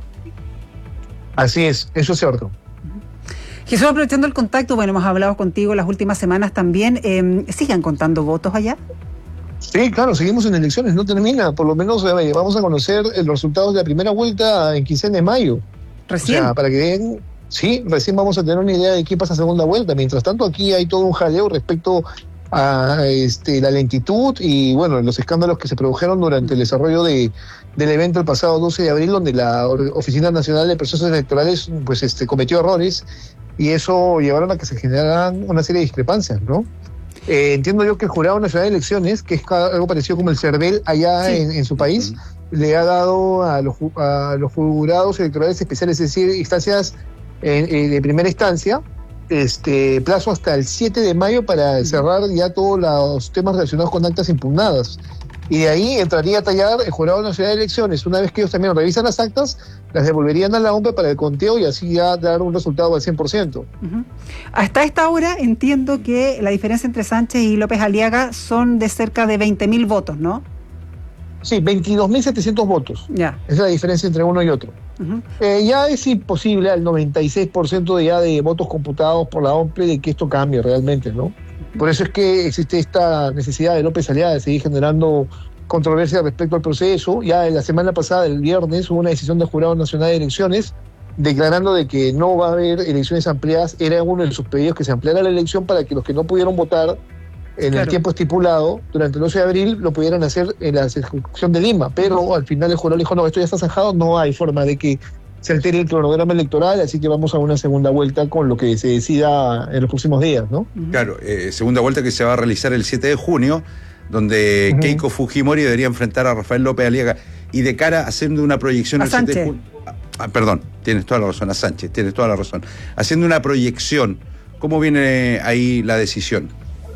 Así es, eso es cierto. Jesús, aprovechando el contacto, bueno, hemos hablado contigo las últimas semanas también, eh, ¿sigan contando votos allá? Sí, claro, seguimos en elecciones, no termina, por lo menos eh, vamos a conocer los resultados de la primera vuelta en quincena de mayo. ¿Recién? O sea, para que den... Sí, recién vamos a tener una idea de qué pasa segunda vuelta. Mientras tanto, aquí hay todo un jaleo respecto a este, la lentitud y, bueno, los escándalos que se produjeron durante el desarrollo de, del evento el pasado doce de abril, donde la Oficina Nacional de Procesos Electorales pues, este, cometió errores y eso llevaron a que se generaran una serie de discrepancias, ¿no? Eh, entiendo yo que el Jurado Nacional de Elecciones, que es algo parecido como el CERVEL allá sí. en, en su país, uh-huh. le ha dado a los, a los jurados electorales especiales, es decir, instancias de primera instancia, este plazo hasta el siete de mayo para cerrar ya todos los temas relacionados con actas impugnadas. Y de ahí entraría a tallar el Jurado Nacional de Elecciones. Una vez que ellos también revisan las actas, las devolverían a la O M P para el conteo y así ya dar un resultado al cien por ciento. Uh-huh. Hasta esta hora entiendo que la diferencia entre Sánchez y López Aliaga son de cerca de veinte mil votos, ¿no? Sí, veintidós mil setecientos votos. Ya. Esa es la diferencia entre uno y otro. Uh-huh. Eh, ya es imposible al noventa y seis por ciento de ya de votos computados por la O M P de que esto cambie realmente, ¿no? Por eso es que existe esta necesidad de López Aliaga de seguir generando controversia respecto al proceso. Ya en la semana pasada, el viernes, hubo una decisión del Jurado Nacional de Elecciones declarando de que no va a haber elecciones ampliadas. Era uno de sus pedidos que se ampliara la elección para que los que no pudieron votar en claro. el tiempo estipulado durante el doce de abril lo pudieran hacer en la circunscripción de Lima, pero al final el jurado dijo, no, esto ya está zanjado, no hay forma de que se altere el cronograma electoral, así que vamos a una segunda vuelta con lo que se decida en los próximos días, ¿no? Uh-huh. Claro, eh, segunda vuelta que se va a realizar el siete de junio, donde uh-huh. Keiko Fujimori debería enfrentar a Rafael López Aliaga, y de cara haciendo una proyección al siete de junio... Ah, perdón, tienes toda la razón, a Sánchez, tienes toda la razón. Haciendo una proyección, ¿cómo viene ahí la decisión?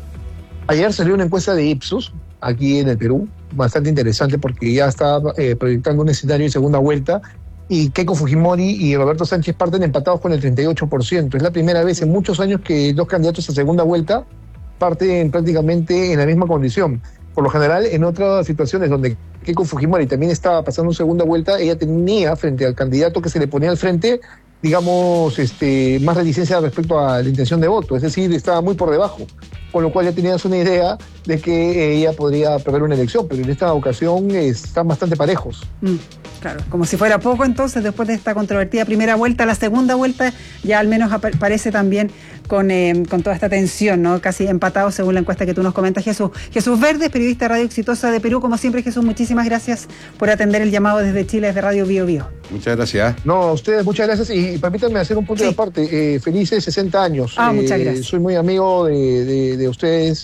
Ayer salió una encuesta de Ipsos, aquí en el Perú, bastante interesante porque ya está eh, proyectando un escenario de segunda vuelta y Keiko Fujimori y Roberto Sánchez parten empatados con el treinta y ocho por ciento. Es la primera vez en muchos años que dos candidatos a segunda vuelta parten prácticamente en la misma condición. Por lo general, en otras situaciones donde Keiko Fujimori también estaba pasando segunda vuelta, ella tenía frente al candidato que se le ponía al frente, digamos, este, más reticencia respecto a la intención de voto, es decir, estaba muy por debajo, con lo cual ya tenías una idea de que ella podría perder una elección, pero en esta ocasión eh, están bastante parejos. Mm, claro, como si fuera poco entonces, después de esta controvertida primera vuelta, la segunda vuelta ya al menos aparece también con, eh, con toda esta tensión, ¿no? Casi empatado según la encuesta que tú nos comentas, Jesús. Jesús Verdes, periodista de Radio Exitosa de Perú, como siempre, Jesús, muchísimas gracias por atender el llamado desde Chile, desde Radio Bio Bio. Muchas gracias. No, a ustedes, muchas gracias, y permítanme hacer un punto sí. de aparte. Eh, felices sesenta años. Ah, eh, muchas gracias. Soy muy amigo de, de, de ustedes.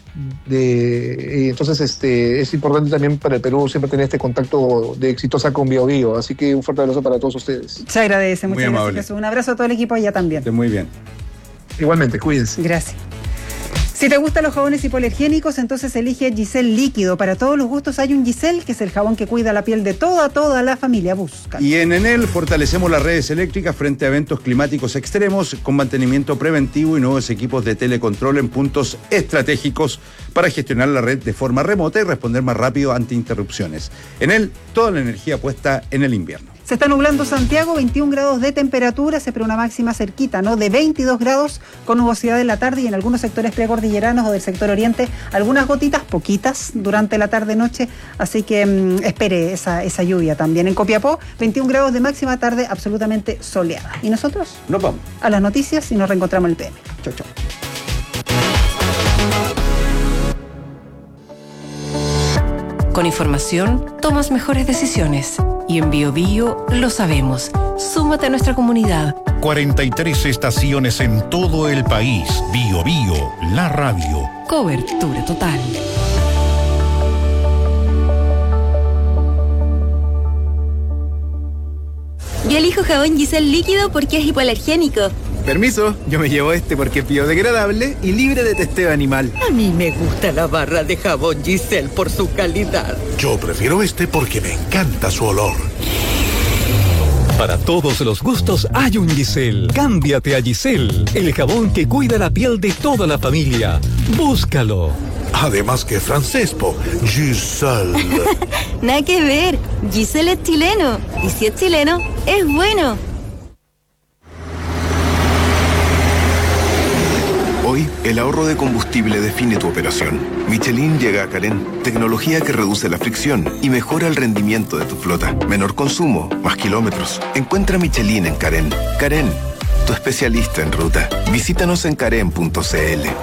De, y entonces este es importante también para el Perú siempre tener este contacto de Exitosa con Bio Bio, así que un fuerte abrazo para todos ustedes. Se agradece, muchas muy gracias, Jesús. Un abrazo a todo el equipo allá también. Muy bien. Igualmente, cuídense. Gracias. Si te gustan los jabones hipoalergénicos, entonces elige Giselle Líquido. Para todos los gustos hay un Giselle, que es el jabón que cuida la piel de toda, toda la familia. Busca. Y en Enel fortalecemos las redes eléctricas frente a eventos climáticos extremos con mantenimiento preventivo y nuevos equipos de telecontrol en puntos estratégicos para gestionar la red de forma remota y responder más rápido ante interrupciones. Enel, toda la energía puesta en el invierno. Se está nublando Santiago, veintiún grados de temperatura, se espera una máxima cerquita, ¿no? De veintidós grados con nubosidad en la tarde y en algunos sectores precordilleranos o del sector oriente, algunas gotitas, poquitas, durante la tarde-noche, así que mmm, espere esa, esa lluvia también. En Copiapó, veintiún grados de máxima, tarde absolutamente soleada. ¿Y nosotros? Nos vamos. A las noticias y nos reencontramos en el P M. Chau, chau. Con información, tomas mejores decisiones. Y en Bio Bio lo sabemos. Súmate a nuestra comunidad. cuarenta y tres estaciones en todo el país. Bio Bio, la radio. Cobertura total. Yo elijo jabón Giselle líquido porque es hipoalergénico. Permiso, yo me llevo este porque es biodegradable y libre de testeo animal. A mí me gusta la barra de jabón Giselle por su calidad. Yo prefiero este porque me encanta su olor. Para todos los gustos hay un Giselle. Cámbiate a Giselle, el jabón que cuida la piel de toda la familia. Búscalo. Además que francés, po. Giselle. Nada que ver. Giselle es chileno. Y si es chileno, es bueno. Hoy, el ahorro de combustible define tu operación. Michelin llega a Carén, tecnología que reduce la fricción y mejora el rendimiento de tu flota. Menor consumo, más kilómetros. Encuentra Michelin en Carén. Carén, tu especialista en ruta. Visítanos en carén punto c l.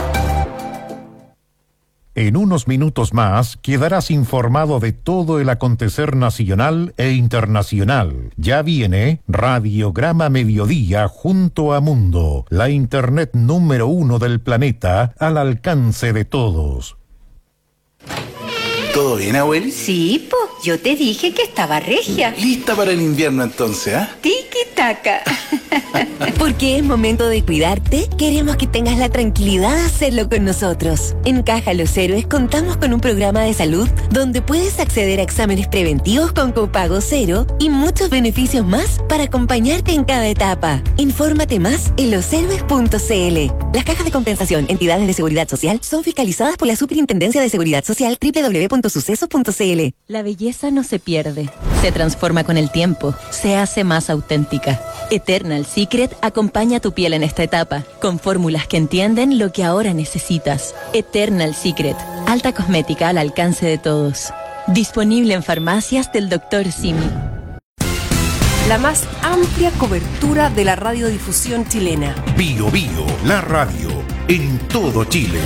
En unos minutos más quedarás informado de todo el acontecer nacional e internacional. Ya viene Radiograma Mediodía junto a Mundo, la internet número uno del planeta al alcance de todos. ¿Todo bien, abueli? Sí, po. Yo te dije que estaba regia. Lista para el invierno entonces, ¿ah? ¿eh? Tiki-taka. Porque es momento de cuidarte, queremos que tengas la tranquilidad de hacerlo con nosotros. En Caja Los Héroes contamos con un programa de salud donde puedes acceder a exámenes preventivos con copago cero y muchos beneficios más para acompañarte en cada etapa. Infórmate más en los héroes punto c l. Las cajas de compensación, entidades de seguridad social, son fiscalizadas por la Superintendencia de Seguridad Social doble u doble u doble u punto sucesos punto c l. La belleza no se pierde, se transforma con el tiempo, se hace más auténtica. Eternal Secret acompaña tu piel en esta etapa, con fórmulas que entienden lo que ahora necesitas. Eternal Secret, alta cosmética al alcance de todos. Disponible en farmacias del doctor Simi. La más amplia cobertura de la radiodifusión chilena. Bio Bio, la radio, en todo Chile.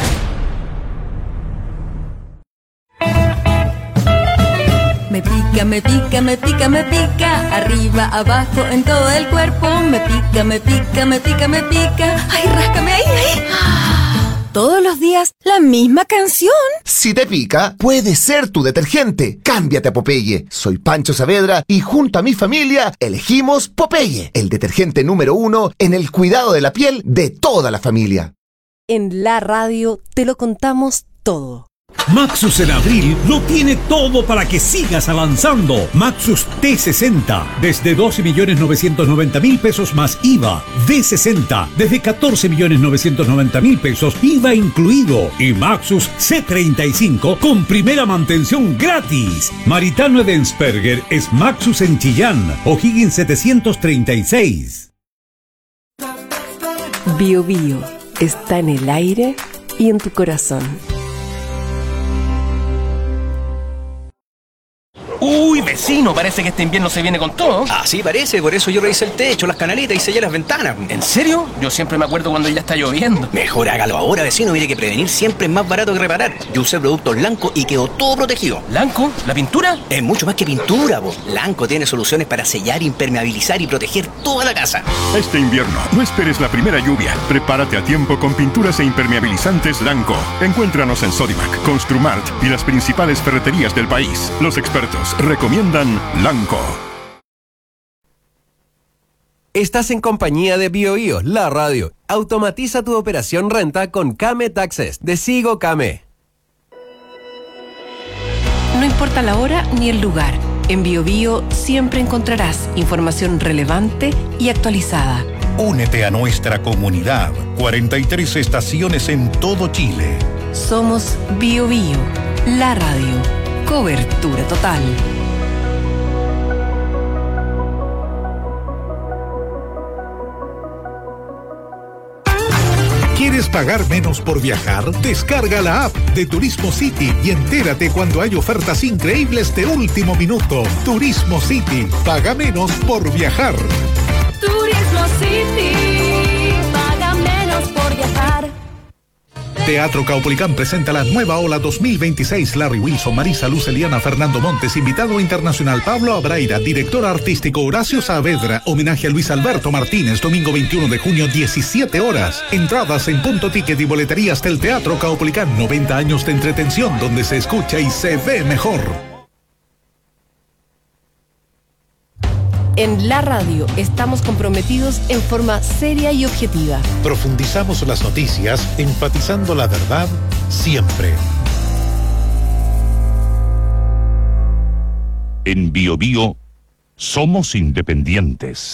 Me pica, me pica, me pica, me pica. Arriba, abajo, en todo el cuerpo. Me pica, me pica, me pica, me pica. Ay, ráscame ahí, ahí. Todos los días, la misma canción. Si te pica, puede ser tu detergente. Cámbiate a Popeye. Soy Pancho Saavedra y junto a mi familia elegimos Popeye, el detergente número uno en el cuidado de la piel de toda la familia. En la radio te lo contamos todo. Maxus en abril lo tiene todo para que sigas avanzando. Maxus T sesenta, desde doce millones novecientos noventa mil pesos más I V A. D sesenta, desde catorce millones novecientos noventa mil pesos, I V A incluido. Y Maxus C treinta y cinco con primera mantención gratis. Maritano Edensperger es Maxus en Chillán, O'Higgins setecientos treinta y seis. Bio Bio está en el aire y en tu corazón. Uy, vecino, parece que este invierno se viene con todo. Así parece, por eso yo revisé el techo, las canaletas y sellé las ventanas. ¿En serio? Yo siempre me acuerdo cuando ya está lloviendo. Mejor hágalo ahora, vecino, mire que prevenir siempre es más barato que reparar. Yo usé productos Lanco y quedó todo protegido. ¿Lanco? ¿La pintura? Es mucho más que pintura, vos. Lanco tiene soluciones para sellar, impermeabilizar y proteger toda la casa. Este invierno, no esperes la primera lluvia. Prepárate a tiempo con pinturas e impermeabilizantes Lanco. Encuéntranos en Sodimac, Construmart y las principales ferreterías del país. Los expertos recomiendan Lanco. Estás en compañía de Bio Bio, la radio. Automatiza tu operación renta con Kame Taxes de Sigo Kame. No importa la hora ni el lugar. En Bio Bio siempre encontrarás información relevante y actualizada. Únete a nuestra comunidad. cuarenta y tres estaciones en todo Chile. Somos Bio Bio, la radio. Cobertura total. ¿Quieres pagar menos por viajar? Descarga la app de Turismo City y entérate cuando hay ofertas increíbles de último minuto. Turismo City, paga menos por viajar. Turismo City, paga menos por viajar. Teatro Caupolicán presenta la nueva ola dos mil veintiséis. Larry Wilson, Marisa Luz, Eliana, Fernando Montes, invitado internacional Pablo Abraira, director artístico Horacio Saavedra, homenaje a Luis Alberto Martínez, domingo veintiuno de junio, diecisiete horas. Entradas en punto ticket y boleterías del Teatro Caupolicán. noventa años de entretención donde se escucha y se ve mejor. En la radio estamos comprometidos en forma seria y objetiva. Profundizamos las noticias, enfatizando la verdad siempre. En Bio Bio somos independientes.